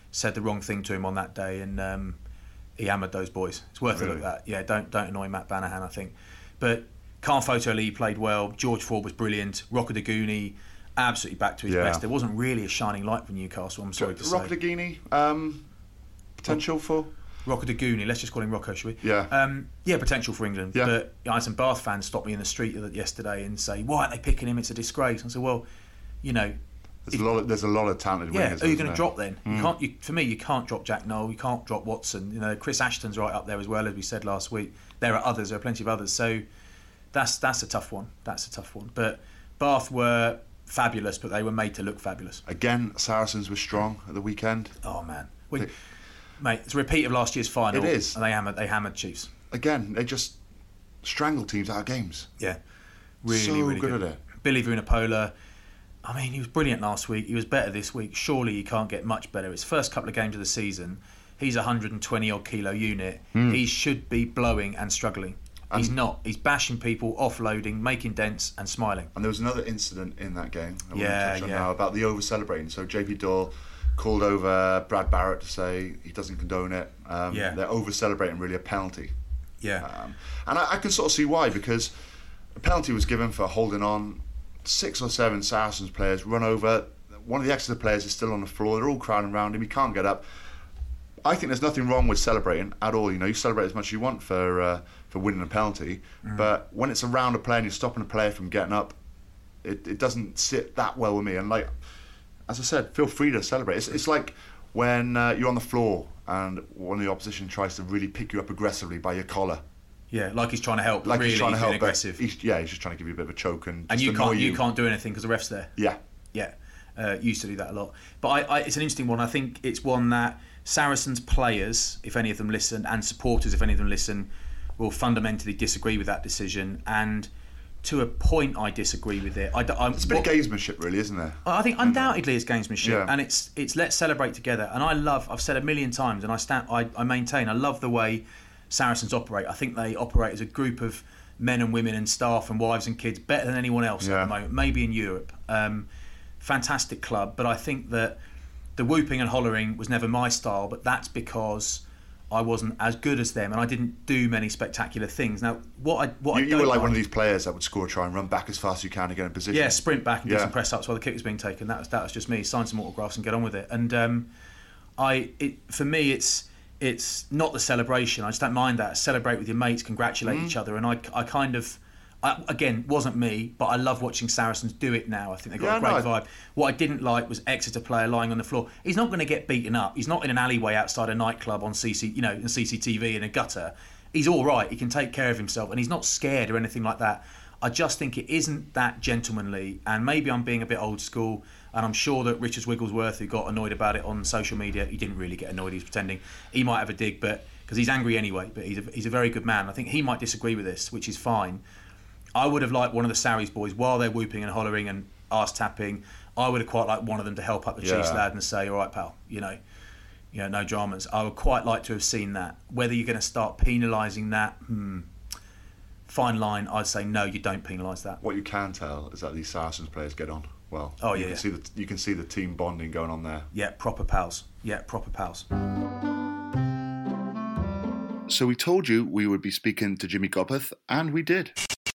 said the wrong thing to him on that day, and um, he hammered those boys. It's worth really? a look at that. Yeah, don't don't annoy Matt Banahan, I think. But Khan Foto Ali played well. George Ford was brilliant. Rocco Daguni, absolutely back to his yeah. best. There wasn't really a shining light for Newcastle, I'm sorry to say. Rocco Daguni, um, potential for? Rocco Daguni, let's just call him Rocco, shall we? Yeah. Um, yeah, potential for England. Yeah. But I had some Bath fans stop me in the street yesterday and say, why aren't they picking him? It's a disgrace. I said, well, you know... There's, if, a, lot of, there's a lot of talented yeah, wingers. Yeah, who are you going to there? drop then? Mm. You can't. You, for me, you can't drop Jack Noel, you can't drop Watson. You know, Chris Ashton's right up there as well, as we said last week. There are others, there are plenty of others. So that's that's a tough one. That's a tough one. But Bath were fabulous, but they were made to look fabulous. Again, Saracens were strong at the weekend. Oh, man. We, they, mate, it's a repeat of last year's final. It is. And they hammered, they hammered Chiefs. Again, they just strangled teams out of games. Yeah. Really, so really good, good at it. Billy Vunipola, I mean, he was brilliant last week. He was better this week. Surely he can't get much better. His first couple of games of the season, he's a one hundred twenty odd kilo unit. Mm. He should be blowing and struggling. And he's not. He's bashing people, offloading, making dents and smiling. And there was another incident in that game I want yeah, to touch on yeah. now about the over-celebrating. So J P Doyle called over Brad Barrett to say he doesn't condone it. Um, yeah. They're over-celebrating really a penalty. Yeah. Um, and I, I can sort of see why, because a penalty was given for holding on. Six or seven Saracens players run over. One of the Exeter players is still on the floor. They're all crowding around him. He can't get up. I think there's nothing wrong with celebrating at all. You know, you celebrate as much as you want for uh, for winning a penalty, mm. but when it's around a player and you're stopping a player from getting up, it, it doesn't sit that well with me. And like, as I said, feel free to celebrate. It's, it's like when uh, you're on the floor and one of the opposition tries to really pick you up aggressively by your collar. Yeah, like he's trying to help. Like really he's trying to help, aggressive. He's, yeah, he's just trying to give you a bit of a choke and. And just you can't, you. you can't do anything because the ref's there. Yeah, yeah. Uh, used to do that a lot, but I, I, it's an interesting one. I think it's one that Saracens players, if any of them listen, and supporters, if any of them listen, will fundamentally disagree with that decision. And to a point, I disagree with it. I, I, it's a bit what, of gamesmanship, really, isn't there? I think undoubtedly it's gamesmanship, yeah. and it's it's let's celebrate together. And I love. I've said a million times, and I stand. I, I maintain. I love the way Saracens operate. I think they operate as a group of men and women and staff and wives and kids better than anyone else yeah. at the moment, maybe in Europe. Um, fantastic club, but I think that the whooping and hollering was never my style, but that's because I wasn't as good as them and I didn't do many spectacular things. Now, what I what you, I you don't were like, like, one of these players that would score a try and run back as fast as you can to get in position. Yeah, sprint back and do yeah. some press ups while the kick was being taken. That was that was just me. Sign some autographs and get on with it. And um, I, it, for me, it's it's not the celebration. I just don't mind that. Celebrate with your mates, congratulate mm. each other. And I, I kind of, I, again, wasn't me, but I love watching Saracens do it now. I think they've got yeah, a great no, vibe. What I didn't like was Exeter player lying on the floor. He's not going to get beaten up. He's not in an alleyway outside a nightclub on C C, you know, in C C T V in a gutter. He's all right. He can take care of himself, and he's not scared or anything like that. I just think it isn't that gentlemanly, and maybe I'm being a bit old school, and I'm sure that Richard Wigglesworth, who got annoyed about it on social media, he didn't really get annoyed, he was pretending. He might have a dig, but because he's angry anyway, but he's a, he's a very good man. I think he might disagree with this, which is fine. I would have liked one of the Sarries boys, while they're whooping and hollering and arse-tapping, I would have quite liked one of them to help up the yeah. Chiefs lad and say, all right, pal, you know, you know, no dramas. I would quite like to have seen that. Whether you're going to start penalising that, hmm, fine line. I'd say no, you don't penalise that. What you can tell is that these Saracens players get on well. Oh you yeah, can yeah. see the you can see the team bonding going on there. Yeah, proper pals. Yeah, proper pals. So we told you we would be speaking to Jimmy Gopperth, and we did.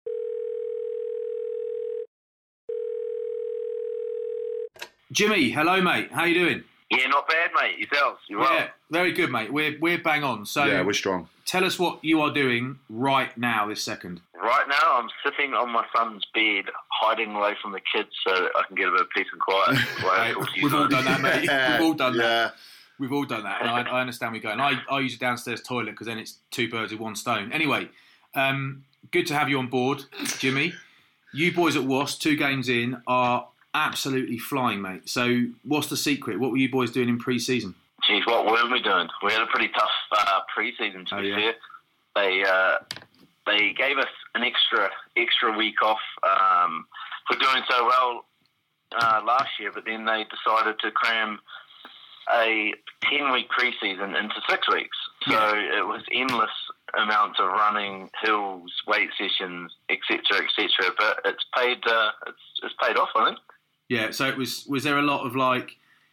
Jimmy, hello mate. How you doing? Yeah, not bad, mate. Yourselves? You well? Yeah, very good, mate. We're we're bang on. So yeah, we're strong. Tell us what you are doing right now, this second. Right now, I'm sitting on my son's bed, hiding away from the kids, so that I can get a bit of peace and quiet. Right. We've all done that, mate. We've all done yeah. that. We've all done that, and I, I understand where you're going. I, I use a downstairs toilet because then it's two birds with one stone. Anyway, um, good to have you on board, Jimmy. You boys at Wasp, two games in, are absolutely flying, mate. So what's the secret? What were you boys doing in pre-season? Geez, what weren't we doing? We had a pretty tough uh, pre-season, to oh, be yeah. fair. They uh, they gave us an extra extra week off um, for doing so well uh, last year, but then they decided to cram a ten-week pre-season into six weeks. So yeah. It was endless amounts of running, hills, weight sessions, et cetera, et cetera. But it's paid uh, it's, it's paid off, I think. Yeah, so it was. Was there a lot of like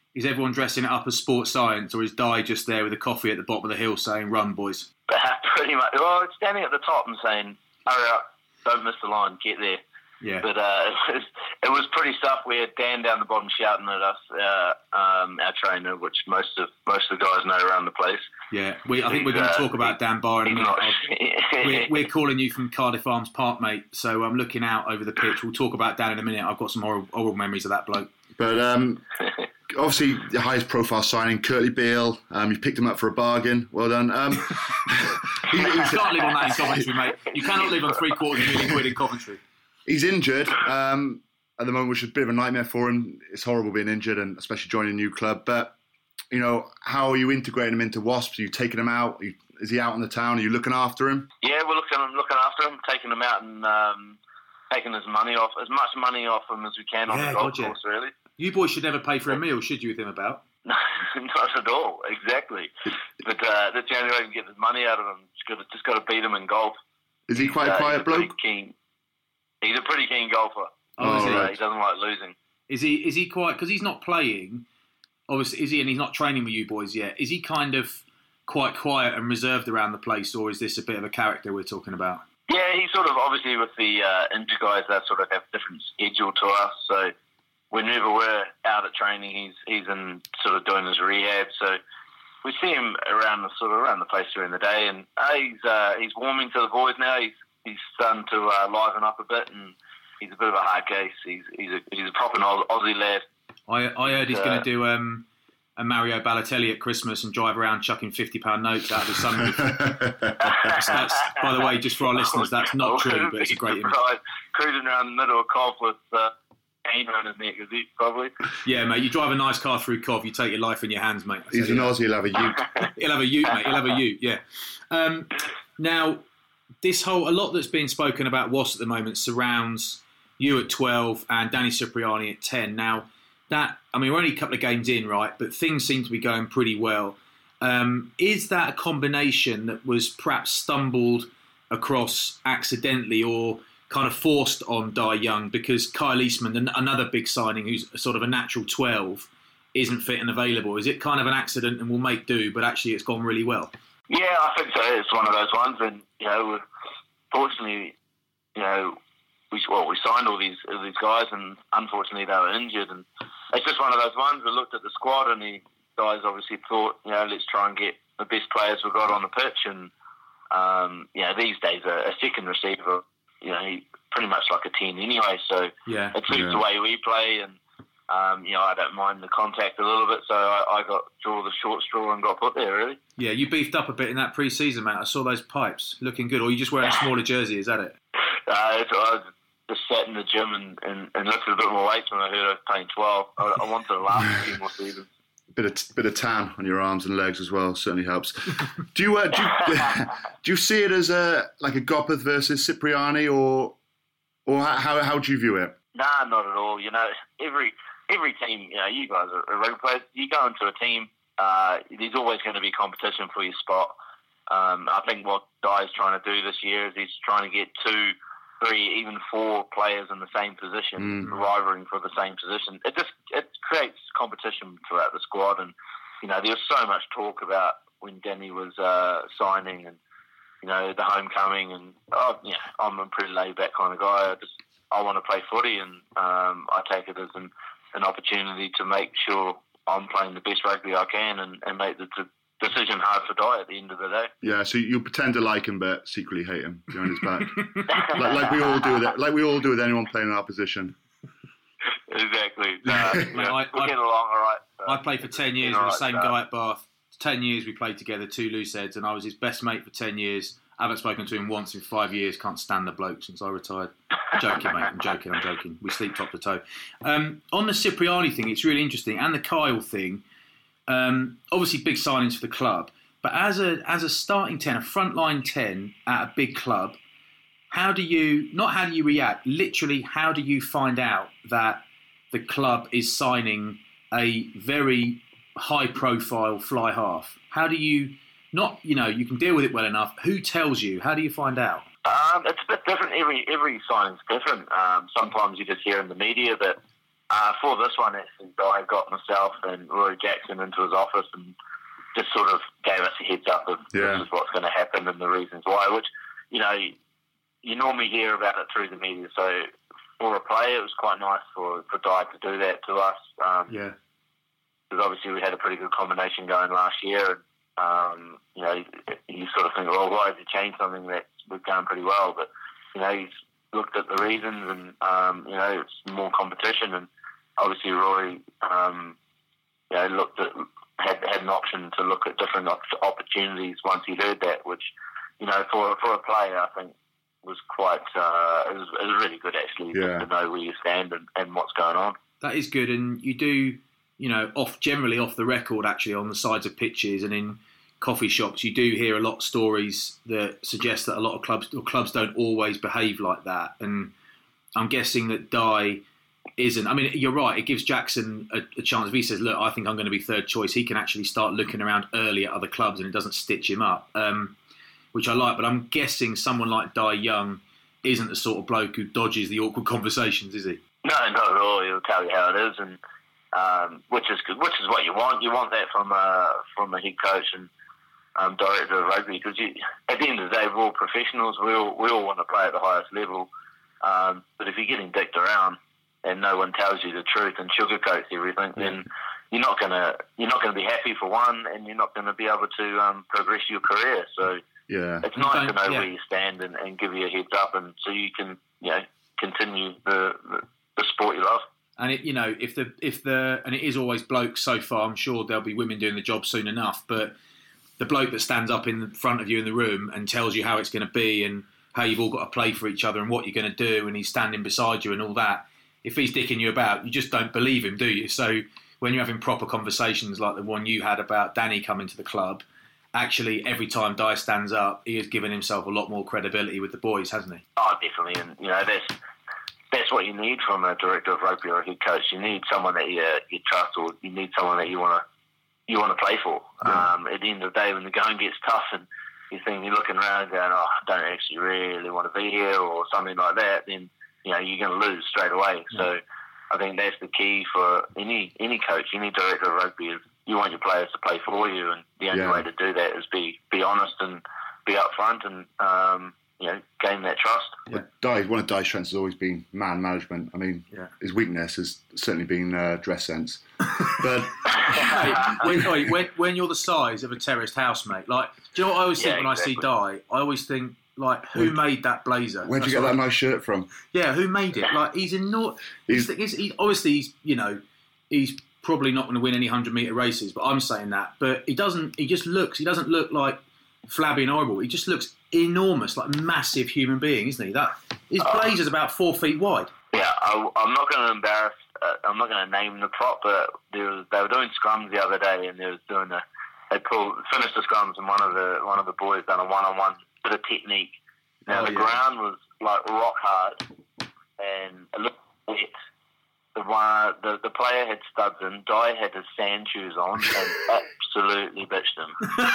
Is everyone dressing it up as sports science, or is Di just there with a coffee at the bottom of the hill saying, "Run, boys"? Pretty much. Well, it's standing at the top and saying, "Hurry up, don't miss the line, get there." Yeah. But uh, it, was, it was pretty tough. We had Dan down the bottom shouting at us, uh, um, our trainer, which most of most of the guys know around the place. Yeah, we, I think we're going to talk about Dan Barr in a minute. we're, we're calling you from Cardiff Arms Park, mate, so I'm looking out over the pitch. We'll talk about Dan in a minute. I've got some horrible, horrible memories of that bloke. But um, obviously, the highest profile signing, Curtly Beale. Um, you picked him up for a bargain. Well done. Um, he, you can't live on that in Coventry, mate. You cannot live on three quarters of a million quid in Coventry. He's injured um, at the moment, which is a bit of a nightmare for him. It's horrible being injured, and especially joining a new club. But, you know, how are you integrating him into Wasps? Are you taking him out? Are you, is he out in the town? Are you looking after him? Yeah, we're looking, looking after him, taking him out and um, taking his money off, as much money off him as we can on yeah, the golf gotcha. course, really. You boys should never pay for a meal, should you, with him about? No, not at all, exactly. But uh, that's the only way we can get his money out of him. Just got to, just got to beat him in golf. Is he quite a uh, quiet bloke? Keen. He's a pretty keen golfer. Oh, is he? Uh, he doesn't like losing. Is he? Is he quite? Because he's not playing. Obviously, is he? And he's not training with you boys yet. Is he kind of quite quiet and reserved around the place, or is this a bit of a character we're talking about? Yeah, he's sort of obviously with the uh, injured guys. They sort of have a different schedule to us. So whenever we're out at training, he's he's in sort of doing his rehab. So we see him around the sort of around the place during the day, and uh, he's uh, he's warming to the boys now. He's He's starting to uh, liven up a bit, and he's a bit of a hard case. He's he's a he's a proper Aussie lad. I I heard he's uh, going to do um, a Mario Balotelli at Christmas and drive around chucking fifty pound notes out of his sunroof. that's, that's, by the way, just for our listeners, that's not true, but it's a great image. Cruising around the middle of Cov with uh, cane around his neck, is he probably? Yeah, mate. You drive a nice car through Cov, you take your life in your hands, mate. He's an Aussie. He'll have a ute. He'll have a ute, mate. He'll have a ute. Yeah. Um, now. This whole, a lot that's being spoken about Wasps at the moment surrounds you at twelve and Danny Cipriani at ten. Now, that, I mean, we're only a couple of games in, right? But things seem to be going pretty well. Um, is that a combination that was perhaps stumbled across accidentally or kind of forced on Di Young because Kyle Eastman, another big signing who's sort of a natural twelve, isn't fit and available? Is it kind of an accident and we'll make do, but actually it's gone really well? Yeah, I think so. It's one of those ones, and you know, fortunately, you know, we well we signed all these all these guys, and unfortunately they were injured, and it's just one of those ones. We looked at the squad, and the guys obviously thought, you know, let's try and get the best players we've got on the pitch, and um, you know, these days a, a second receiver, you know, he pretty much like a ten anyway, so yeah, it suits yeah. the way we play, and. Um, you know, I don't mind the contact a little bit, so I, I got draw the short straw and got put there, really. Yeah, you beefed up a bit in that pre-season, mate. I saw those pipes looking good. Or you just wearing a smaller jersey, is that it? Uh, it's, I was just sat in the gym and, and, and lifted a bit more weights when I heard I was playing twelve. I, I wanted to last a few more seasons. Bit of bit of tan on your arms and legs as well certainly helps. Do you uh, do you, do you see it as a like a Gopeth versus Cipriani, or or how how do you view it? Nah, not at all. You know, every every team, you know, you guys are rugby players. You go into a team, uh, there's always going to be competition for your spot. Um, I think what Di's trying to do this year is he's trying to get two, three, even four players in the same position, mm. rivaling for the same position. It just it creates competition throughout the squad, and you know, there was so much talk about when Danny was uh, signing, and you know, the homecoming, and oh, yeah, I'm a pretty laid back kind of guy. I just I want to play footy, and um, I take it as an, an opportunity to make sure I'm playing the best rugby I can, and, and make the t- decision hard for Di at the end of the day. Yeah, so you pretend to like him, but secretly hate him behind his back, like, like we all do with it, like we all do with anyone playing in our position. Exactly. Uh, you know, I, we I, get along all right. So I played for ten years with the same guy at Bath. Ten years we played together, two loose heads, and I was his best mate for ten years. I haven't spoken to him once in five years. Can't stand the bloke since I retired. Joking, mate. I'm joking. I'm joking. We sleep top to toe. Um, on the Cipriani thing, it's really interesting, and the Kyle thing. Um, obviously, big signings for the club, but as a as a starting ten, a frontline ten at a big club, how do you not how do you react? Literally, how do you find out that the club is signing a very high-profile fly half? How do you not? You know, you can deal with it well enough. Who tells you? How do you find out? Um, it's a bit different. Every every signing's different. Um, sometimes you just hear in the media that uh, for this one, actually, I got myself and Roy Jackson into his office and just sort of gave us a heads up of Yeah. this is what's going to happen and the reasons why, which, you know, you, you normally hear about it through the media. So for a player, it was quite nice for, for Di to do that to us. Um, Yeah. Because obviously we had a pretty good combination going last year. And, um, you know, you sort of think, well, why has he changed something that was going pretty well? But, you know, he's looked at the reasons and, um, you know, it's more competition. And obviously Rory, um, you know, looked at, had, had an option to look at different op- opportunities once he heard that, which, you know, for, for a player, I think was quite, uh, it, was, it was really good actually Yeah. to know where you stand and, and what's going on. That is good, and you do, you know, off generally off the record, actually, on the sides of pitches and in coffee shops, you do hear a lot of stories that suggest that a lot of clubs or clubs don't always behave like that. And I'm guessing that Di isn't. I mean, you're right. It gives Jackson a, a chance. If he says, "Look, I think I'm going to be third choice," he can actually start looking around early at other clubs, and it doesn't stitch him up, um, which I like. But I'm guessing someone like Di Young isn't the sort of bloke who dodges the awkward conversations, is he? No, not at all. He'll tell you how it is, and um, which is good. Which is what you want. You want that from a from a head coach and um, director of rugby, because at the end of the day, we're all professionals. We all we all want to play at the highest level. Um, but if you're getting dicked around and no one tells you the truth and sugarcoats everything, yeah. then you're not gonna you're not gonna be happy for one, and you're not gonna be able to um, progress your career. So yeah. it's nice to know yeah. where you stand and, and give you a heads up, and so you can you know continue the the, the sport you love. And it, you know, if the if the and it is always blokes so far. I'm sure there'll be women doing the job soon enough. But the bloke that stands up in front of you in the room and tells you how it's going to be and how you've all got to play for each other and what you're going to do, and he's standing beside you and all that. If he's dicking you about, you just don't believe him, do you? So when you're having proper conversations like the one you had about Danny coming to the club, actually every time Di stands up, he has given himself a lot more credibility with the boys, hasn't he? Oh, definitely. And you know, that's that's what you need from a director of rugby or a head coach. You need someone that you you trust, or you need someone that you want to you want to play for. Yeah. Um, at the end of the day, when the going gets tough and you think you're looking around and going, oh, I don't actually really want to be here, or something like that, then you know you're going to lose straight away. Yeah. So I think that's the key for any any coach, any director of rugby, is you want your players to play for you, and the only yeah. way to do that is be be honest and be upfront and um, you know gain that trust. Yeah. Di, one of Di's strengths has always been man management. I mean, yeah. his weakness has certainly been uh, dress sense. But hey, when, wait, when, when you're the size of a terraced housemate, like, do you know what I always think yeah, when exactly. I see Di? I always think, like, who where, made that blazer? Where'd you get that I, nice shirt from? Yeah, who made it? Like, he's in not. He's, he's, he's obviously he's you know he's probably not going to win any hundred metre races, but I'm saying that. But he doesn't. He just looks. He doesn't look like flabby and horrible. He just looks enormous, like a massive human being, isn't he? That his blazer's about four feet wide. Yeah, I, I'm not going to embarrass. Uh, I'm not going to name the prop, but there was, they were doing scrums the other day, and they was doing a. They pulled finished the scrums, and one of the one of the boys done a one-on-one bit of technique. Now oh, the yeah. ground was like rock hard, and a little wet. The one, the the player had studs in. Di had his sand shoes on, and absolutely bitched him.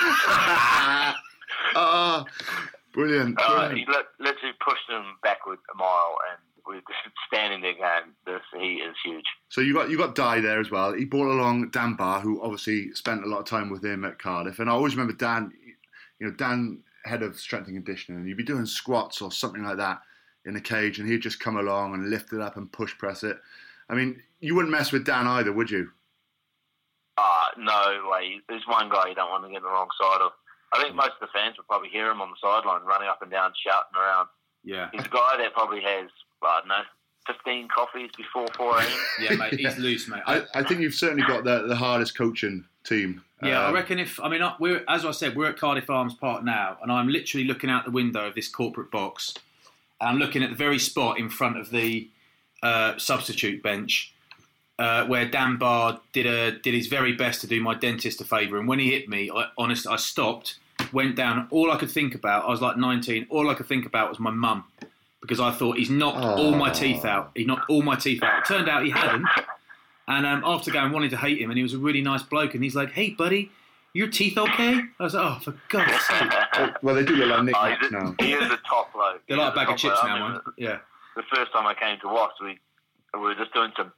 Oh, brilliant! Uh, brilliant. He li- literally pushed him backward a mile, and we were just standing there going, "This he is huge." So you got you got Di there as well. He brought along Dan Barr, who obviously spent a lot of time with him at Cardiff, and I always remember Dan. You know, Dan, head of strength and conditioning, and you'd be doing squats or something like that in a cage, and he'd just come along and lift it up and push press it. I mean, you wouldn't mess with Dan either, would you? Uh, no way. There's one guy you don't want to get on the wrong side of. I think most of the fans would probably hear him on the sideline running up and down, shouting around. Yeah. He's a guy that probably has, I don't know, fifteen coffees before four a.m. Yeah, mate, he's loose, mate. I, I think you've certainly got the, the hardest coaching team. Yeah, um, I reckon if, I mean, we're as I said, we're at Cardiff Arms Park now, and I'm literally looking out the window of this corporate box, and I'm looking at the very spot in front of the uh, substitute bench uh, where Dan Barr did a did his very best to do my dentist a favour, and when he hit me, I, honestly, I stopped, went down. All I could think about, I was like nineteen, all I could think about was my mum, because I thought he's knocked oh. all my teeth out. He knocked all my teeth out. It turned out he hadn't. And um, after going, wanted to hate him, and he was a really nice bloke, and he's like, "Hey, buddy, your teeth okay?" I was like, "Oh, for God's sake!" Well, they do look like knickknacks oh, now. He is a top bloke. They're like a bag of chips now, man. Yeah. The first time I came to Wasps, we we were just doing some bench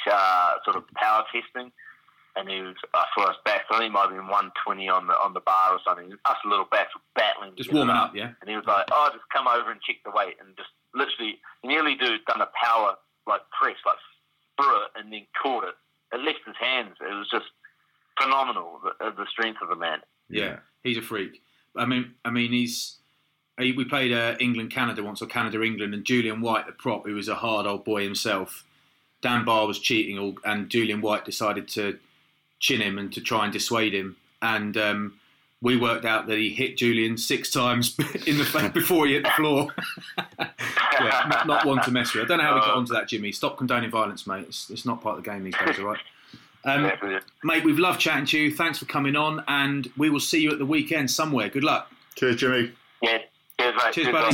uh, sort of power testing, and he was uh, for us backs. I think he might have been one twenty on the on the bar or something. Us little backs were battling, just warming up, yeah. And he was like, "Oh, just come over and check the weight," and just literally he nearly do done a power like press, like threw it, and then caught it. It left his hands. It was just phenomenal, the, the strength of the man. Yeah, he's a freak. I mean, I mean, he's. He, we played uh, England Canada once, or Canada England, and Julian White, the prop, who was a hard old boy himself. Dan Barr was cheating, all, and Julian White decided to chin him and to try and dissuade him. And um, we worked out that he hit Julian six times in the face before he hit the floor. yeah, not, not one to mess with. I don't know how we got onto that, Jimmy. Stop condoning violence, mate. It's, it's not part of the game these days, all right? Um, mate, we've loved chatting to you. Thanks for coming on, and we will see you at the weekend somewhere. Good luck. Cheers, Jimmy. Yeah. Cheers, mate. Cheers, buddy.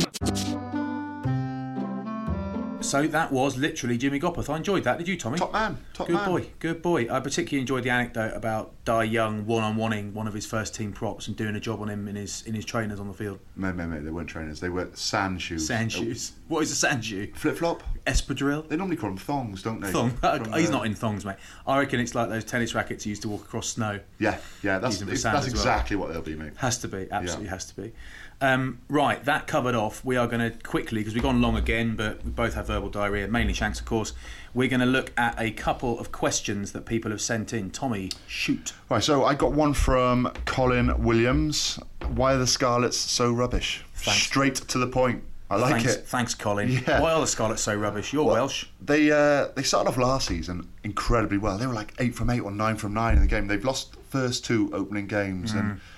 So that was literally Jimmy Gopperth. I enjoyed that. Did you, Tommy? Top man. Top good man. boy. Good boy. I particularly enjoyed the anecdote about Dai Young one-on-oneing one of his first team props and doing a job on him in his in his trainers on the field. Mate, mate, mate. They weren't trainers. They were sand shoes. Sand shoes. Oh. What is a sand shoe? Flip-flop. Espadrille. They normally call them thongs, don't they? Thong. From, He's uh, not in thongs, mate. I reckon it's like those tennis rackets you used to walk across snow. Yeah, yeah. That's Using for it's, sand that's as well. exactly what they'll be, mate. Has to be. Absolutely Yeah. has to be. Um, right, that covered off. We are going to quickly, because we've gone long again, but we both have verbal diarrhoea, mainly Shanks, of course. We're going to look at a couple of questions that people have sent in. Tommy, shoot. Right, so I got one from Colin Williams. Why are the Scarlets so rubbish? Thanks. Straight to the point. I like thanks, it. Thanks, Colin. Yeah. Why are the Scarlets so rubbish? You're Well, Welsh. They uh, they started off last season incredibly well. They were like eight from eight or nine from nine in the game. They've lost the first two opening games, mm. and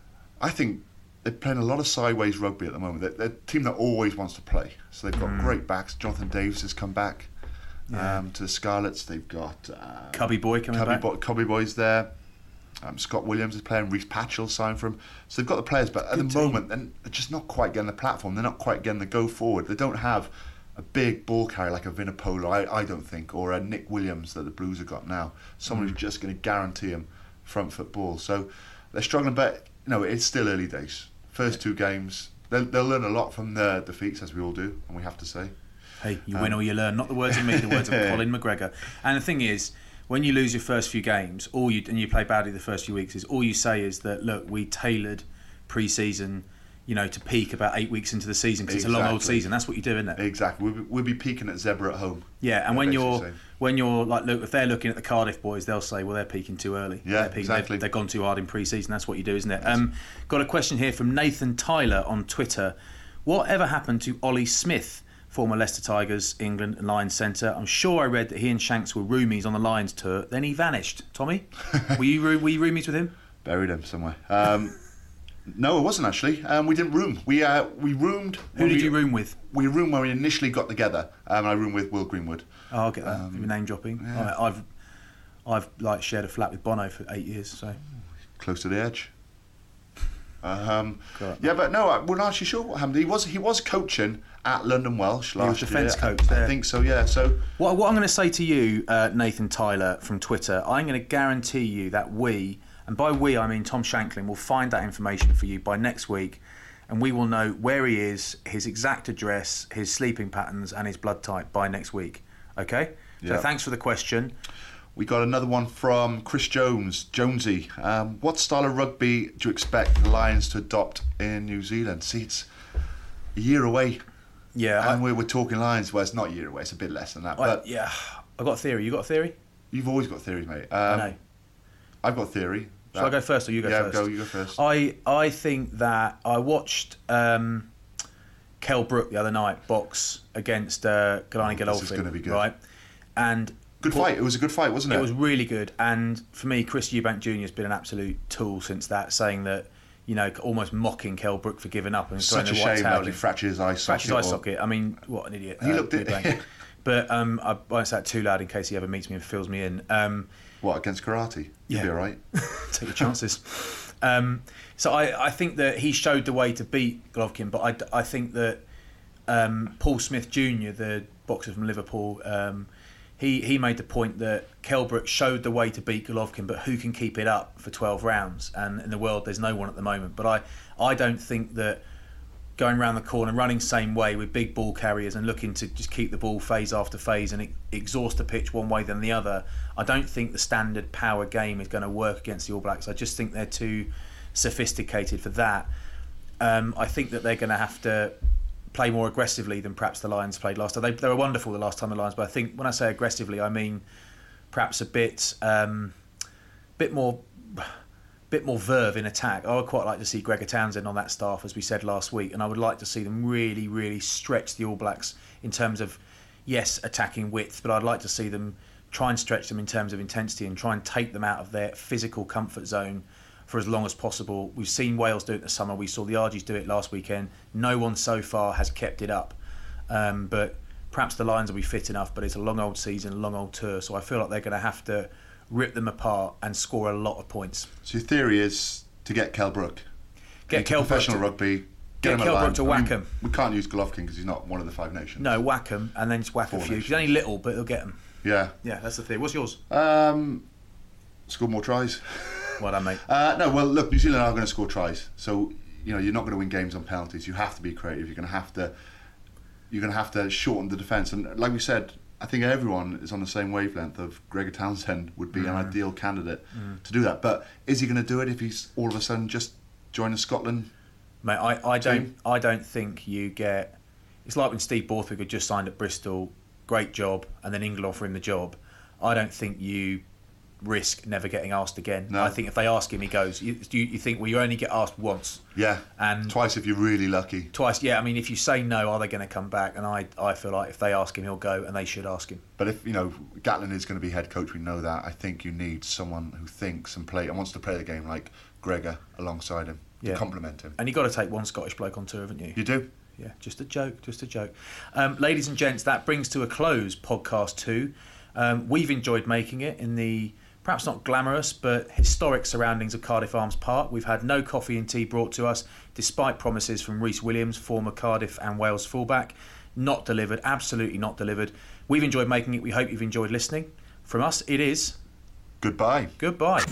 I think they're playing a lot of sideways rugby at the moment. They're, they're a team that always wants to play. So they've got mm. great backs. Jonathan Davis has come back yeah. um, to the Scarlets. They've got um, Cubby Boy coming Cubby back. Boy, Cubby Boy's there. Um, Scott Williams is playing. Reece Patchell signed for him. So they've got the players, but at Good the team. moment, they're just not quite getting the platform. They're not quite getting the go forward. They don't have a big ball carrier like a Vinopola, I, I don't think, or a Nick Williams that the Blues have got now. Someone mm. who's just going to guarantee them front foot ball. So they're struggling, but you know it's still early days. First two games, they'll, they'll learn a lot from their defeats, as we all do, and we have to say. Hey, you um, win or you learn. Not the words of me, the words of Colin McGregor. And the thing is, when you lose your first few games, all you and you play badly the first few weeks, is all you say is that look, we tailored pre-season, you know, to peak about eight weeks into the season because exactly. it's a long old season. That's what you do, isn't it? Exactly. We'll be, we'll be peaking at Zebra at home. Yeah, and when you're saying. when you're like, look, if they're looking at the Cardiff boys, they'll say, well, they're peaking too early. Yeah, they're peaking, exactly. They've, they've gone too hard in pre-season. That's what you do, isn't it? Um, got a question here from Nathan Tyler on Twitter. Whatever happened to Ollie Smith, former Leicester Tigers, England and Lions centre? I'm sure I read that he and Shanks were roomies on the Lions tour. Then he vanished. Tommy, were you were you roomies with him? Buried him somewhere. Um, no, it wasn't actually. Um, we didn't room. We uh, we roomed. Who did we, you room with? We roomed when we initially got together. Um, I roomed with Will Greenwood. Oh, I'll get that. Um, Your name dropping. Yeah. I, I've I've like shared a flat with Bono for eight years. So close to the edge. Um, yeah, but no, we're not actually sure what happened. He was he was coaching at London Welsh last year. He was defence year. coach there. I think so, yeah. So what, what I'm going to say to you, uh, Nathan Tyler from Twitter, I'm going to guarantee you that we, and by we I mean Tom Shanklin, will find that information for you by next week, and we will know where he is, his exact address, his sleeping patterns, and his blood type by next week. Okay? So yeah. Thanks for the question. We got another one from Chris Jones, Jonesy. Um, what style of rugby do you expect the Lions to adopt in New Zealand? See, it's a year away. Yeah. And I, we we're talking Lions. Well, it's not a year away. It's a bit less than that. I, But yeah. I've got a theory. You got a theory? You've always got theories, mate. Um, I know. I've got a theory. Shall I go first or you go yeah, first? Yeah, go. You go first. I, I think that I watched um, Kell Brook the other night box against uh, Galani oh, Godolphin. This is going to be good. Right? And Good fight. It was a good fight, wasn't it? It was really good. And for me, Chris Eubank Junior has been an absolute tool since that, saying that, you know, almost mocking Kell Brook for giving up and such a shame that he fractured his eye socket. Fractured his eye socket. I mean, what an idiot. He uh, looked it. But um, I won't say that too loud in case he ever meets me and fills me in. Um, what, against karate? You'll yeah. be all right. Take your chances. um, so I, I think that he showed the way to beat Golovkin, but I, I think that um, Paul Smith Junior, the boxer from Liverpool, um, He he made the point that Kell Brook showed the way to beat Golovkin, but who can keep it up for twelve rounds? And in the world, there's no one at the moment. But I, I don't think that going around the corner, running same way with big ball carriers and looking to just keep the ball phase after phase and exhaust the pitch one way than the other. I don't think the standard power game is going to work against the All Blacks. I just think they're too sophisticated for that. Um, I think that they're going to have to play more aggressively than perhaps the Lions played last time. They, they were wonderful the last time the Lions, but I think when I say aggressively, I mean perhaps a bit, um, bit more, bit more verve in attack. I would quite like to see Gregor Townsend on that staff, as we said last week, and I would like to see them really, really stretch the All Blacks in terms of, yes, attacking width, but I'd like to see them try and stretch them in terms of intensity and try and take them out of their physical comfort zone for as long as possible. We've seen Wales do it this summer. We saw the Argies do it last weekend. No one so far has kept it up. Um, but perhaps the Lions will be fit enough, but it's a long old season, a long old tour. So I feel like they're going to have to rip them apart and score a lot of points. So your theory is to get Kell Brook, get Kell professional Brook rugby, get, get Kell Brook to whack him. We can't use Golovkin because he's not one of the Five Nations. No, whack him and then just whack Four a few. Nations. He's only little, but he'll get them. Yeah. Yeah, that's the theory. What's yours? Um, score more tries. Well done, mate. Uh, no, well, look, New Zealand are going to score tries. So, you know, you're not going to win games on penalties. You have to be creative. You're going to have to, you're going to have to shorten the defence. And like we said, I think everyone is on the same wavelength of Gregor Townsend would be mm. an ideal candidate mm. to do that. But is he going to do it if he's all of a sudden just joining Scotland? Mate, I, I don't, I don't think you get. It's like when Steve Borthwick had just signed at Bristol, great job, and then England offer him the job. I don't think you risk never getting asked again. No. I think if they ask him, he goes. You, you, you think, well, you only get asked once. Yeah, and twice if you're really lucky. Twice, yeah. I mean, if you say no, are they going to come back? And I, I feel like if they ask him, he'll go, and they should ask him. But if, you know, Gatland is going to be head coach, we know that. I think you need someone who thinks and play and wants to play the game like Gregor alongside him to yeah. complement him. And you've got to take one Scottish bloke on tour, haven't you? You do. Yeah, just a joke, just a joke. Um, ladies and gents, that brings to a close podcast two. Um, we've enjoyed making it in the perhaps not glamorous but historic surroundings of Cardiff Arms Park. We've had no coffee and tea brought to us, despite promises from Rhys Williams, former Cardiff and Wales fullback. Not delivered, absolutely not delivered. We've enjoyed making it. We hope you've enjoyed listening. From us, it is... Goodbye. Goodbye.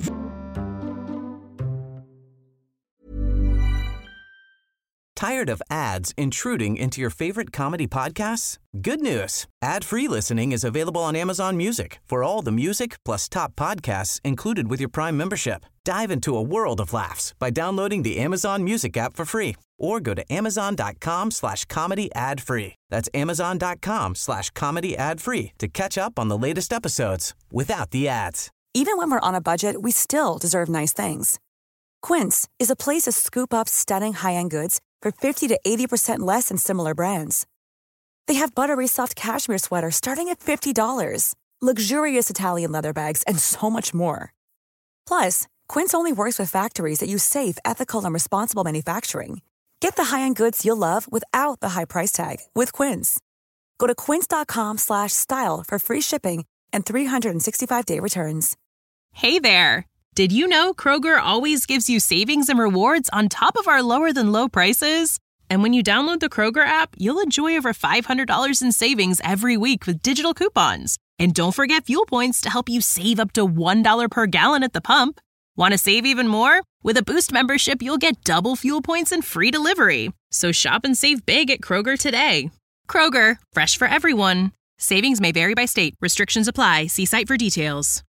Tired of ads intruding into your favorite comedy podcasts? Good news. Ad-free listening is available on Amazon Music for all the music plus top podcasts included with your Prime membership. Dive into a world of laughs by downloading the Amazon Music app for free or go to amazon.com slash comedy ad free. That's amazon.com slash comedy ad free to catch up on the latest episodes without the ads. Even when we're on a budget, we still deserve nice things. Quince is a place to scoop up stunning high-end goods for fifty to eighty percent less than similar brands. They have buttery soft cashmere sweaters starting at fifty dollars, luxurious Italian leather bags, and so much more. Plus, Quince only works with factories that use safe, ethical, and responsible manufacturing. Get the high-end goods you'll love without the high price tag with Quince. Go to quince.com slash style for free shipping and three sixty-five day returns. Hey there. Did you know Kroger always gives you savings and rewards on top of our lower-than-low prices? And when you download the Kroger app, you'll enjoy over five hundred dollars in savings every week with digital coupons. And don't forget fuel points to help you save up to one dollar per gallon at the pump. Want to save even more? With a Boost membership, you'll get double fuel points and free delivery. So shop and save big at Kroger today. Kroger, fresh for everyone. Savings may vary by state. Restrictions apply. See site for details.